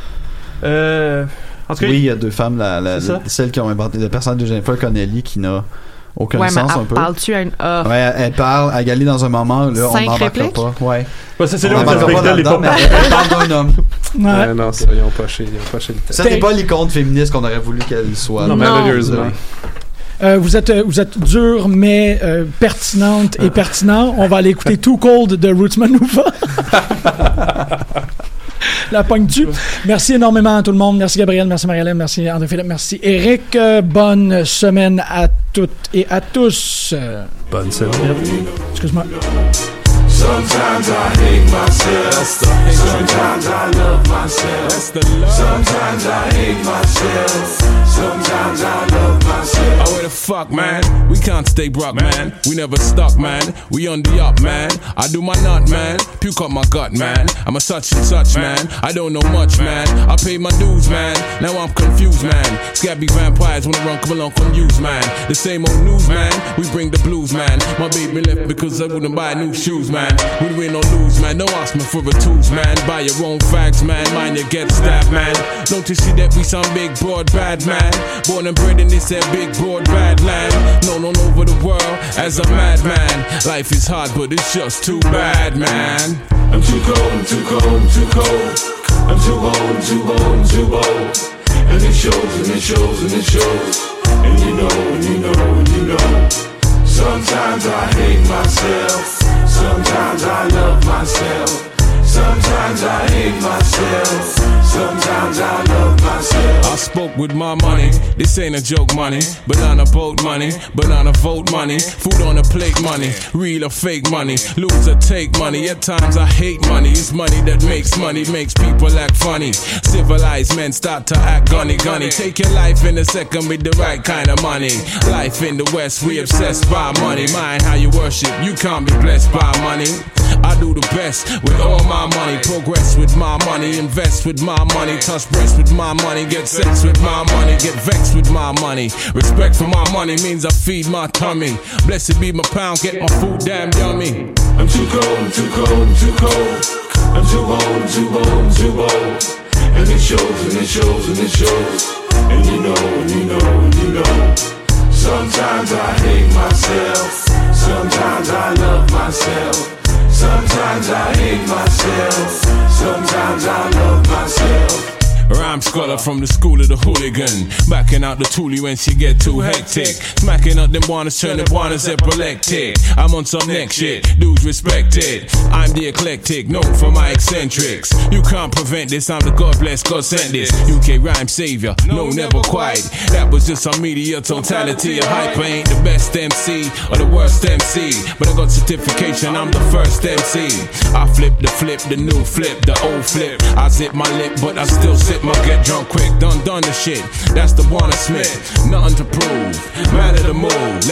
Euh, en tout cas, Oui, il y a deux femmes, la, la, C'est ça. celle qui ont inventé le personnage de Jennifer Connelly qui n'a aucun Ouais, mais sens un elle peu. parle-tu à une. Ah. Ouais, elle, elle parle à Gali dans un moment, là, on Cinq n'embarquera répliques? pas. Ouais. ouais, ça, c'est On là où le test n'embarquera pas Bechdel est là-dedans, pas mais elle parle d'un homme. Ouais. Euh, non, ça, ils ont poché, ils ont poché le test. Ça n'est pas l'icône féministe qu'on aurait voulu qu'elle soit. Non. Malheureusement. Euh, vous êtes euh, vous êtes dur mais euh, pertinente et pertinent. On va aller écouter Too Cold de Roots Manuva. La pogne-tu. Merci énormément à tout le monde. Merci Gabriel, merci Marie-Hélène, merci André-Philippe, merci Eric. Euh, bonne semaine à toutes et à tous. Euh, Bonne semaine. excuse-moi. Sometimes I hate myself. Sometimes I love myself. Sometimes I hate myself. Sometimes I love myself. Oh, where the fuck, man? We can't stay broke, man. We never stuck, man. We on the up, man. I do my nut, man. Puke up my gut, man. I'm a such and such, man. I don't know much, man. I pay my dues, man. Now I'm confused, man. Scabby vampires wanna run, come along, come use, man. The same old news, man. We bring the blues, man. My baby left because I wouldn't buy new shoes, man. We win or lose, man. Don't ask me for the tools, man. Buy your own facts, man. Mind you get stabbed, man. Don't you see that we some big, broad, bad, man? Born and bred in this that big, broad, bad land. Known all over the world as a madman. Life is hard, but it's just too bad, man. I'm too cold, I'm too cold, I'm too cold. I'm too old, I'm too old, I'm too old. And it shows, and it shows, and it shows. And you know, and you know, and you know. Sometimes I hate myself. Sometimes I love myself. Sometimes I hate myself. Sometimes I love myself. I spoke with my money. This ain't a joke money. Banana boat money. Banana vote money. Food on a plate money. Real or fake money. Lose or take money. At times I hate money. It's money that makes money. Makes people act funny. Civilized men start to act gunny gunny. Take your life in a second with the right kind of money. Life in the West, we obsessed by money. Mind how you worship. You can't be blessed by money. I do the best with all my money. Progress with my money. Invest with my money. Touch breasts with my money. Get sex with my money. Get vexed with my money. Respect for my money means I feed my tummy. Blessed be my pound. Get my food damn yummy. I'm too cold, I'm too cold, I'm too cold. I'm too old, I'm too old, I'm too old. And it shows, and it shows, and it shows. And you know, and you know, and you know. Sometimes I hate myself. Sometimes I love myself. Sometimes I hate myself. Sometimes I love myself. Rhyme scholar from the school of the hooligan. Backing out the toolie when she get too hectic. Smacking up them wannas, turn the wannas epileptic. I'm on some next shit, dudes respect it. I'm the eclectic, known for my eccentrics. You can't prevent this, I'm the God bless, God sent this. U K rhyme savior, no never quite. That was just some media totality. A hyper ain't the best M C or the worst M C, but I got certification, I'm the first M C. I flip the flip, the new flip, the old flip. I zip my lip, but I still sit my get drunk quick, done done the shit. That's the Warner Smith, nothing to prove, matter to move.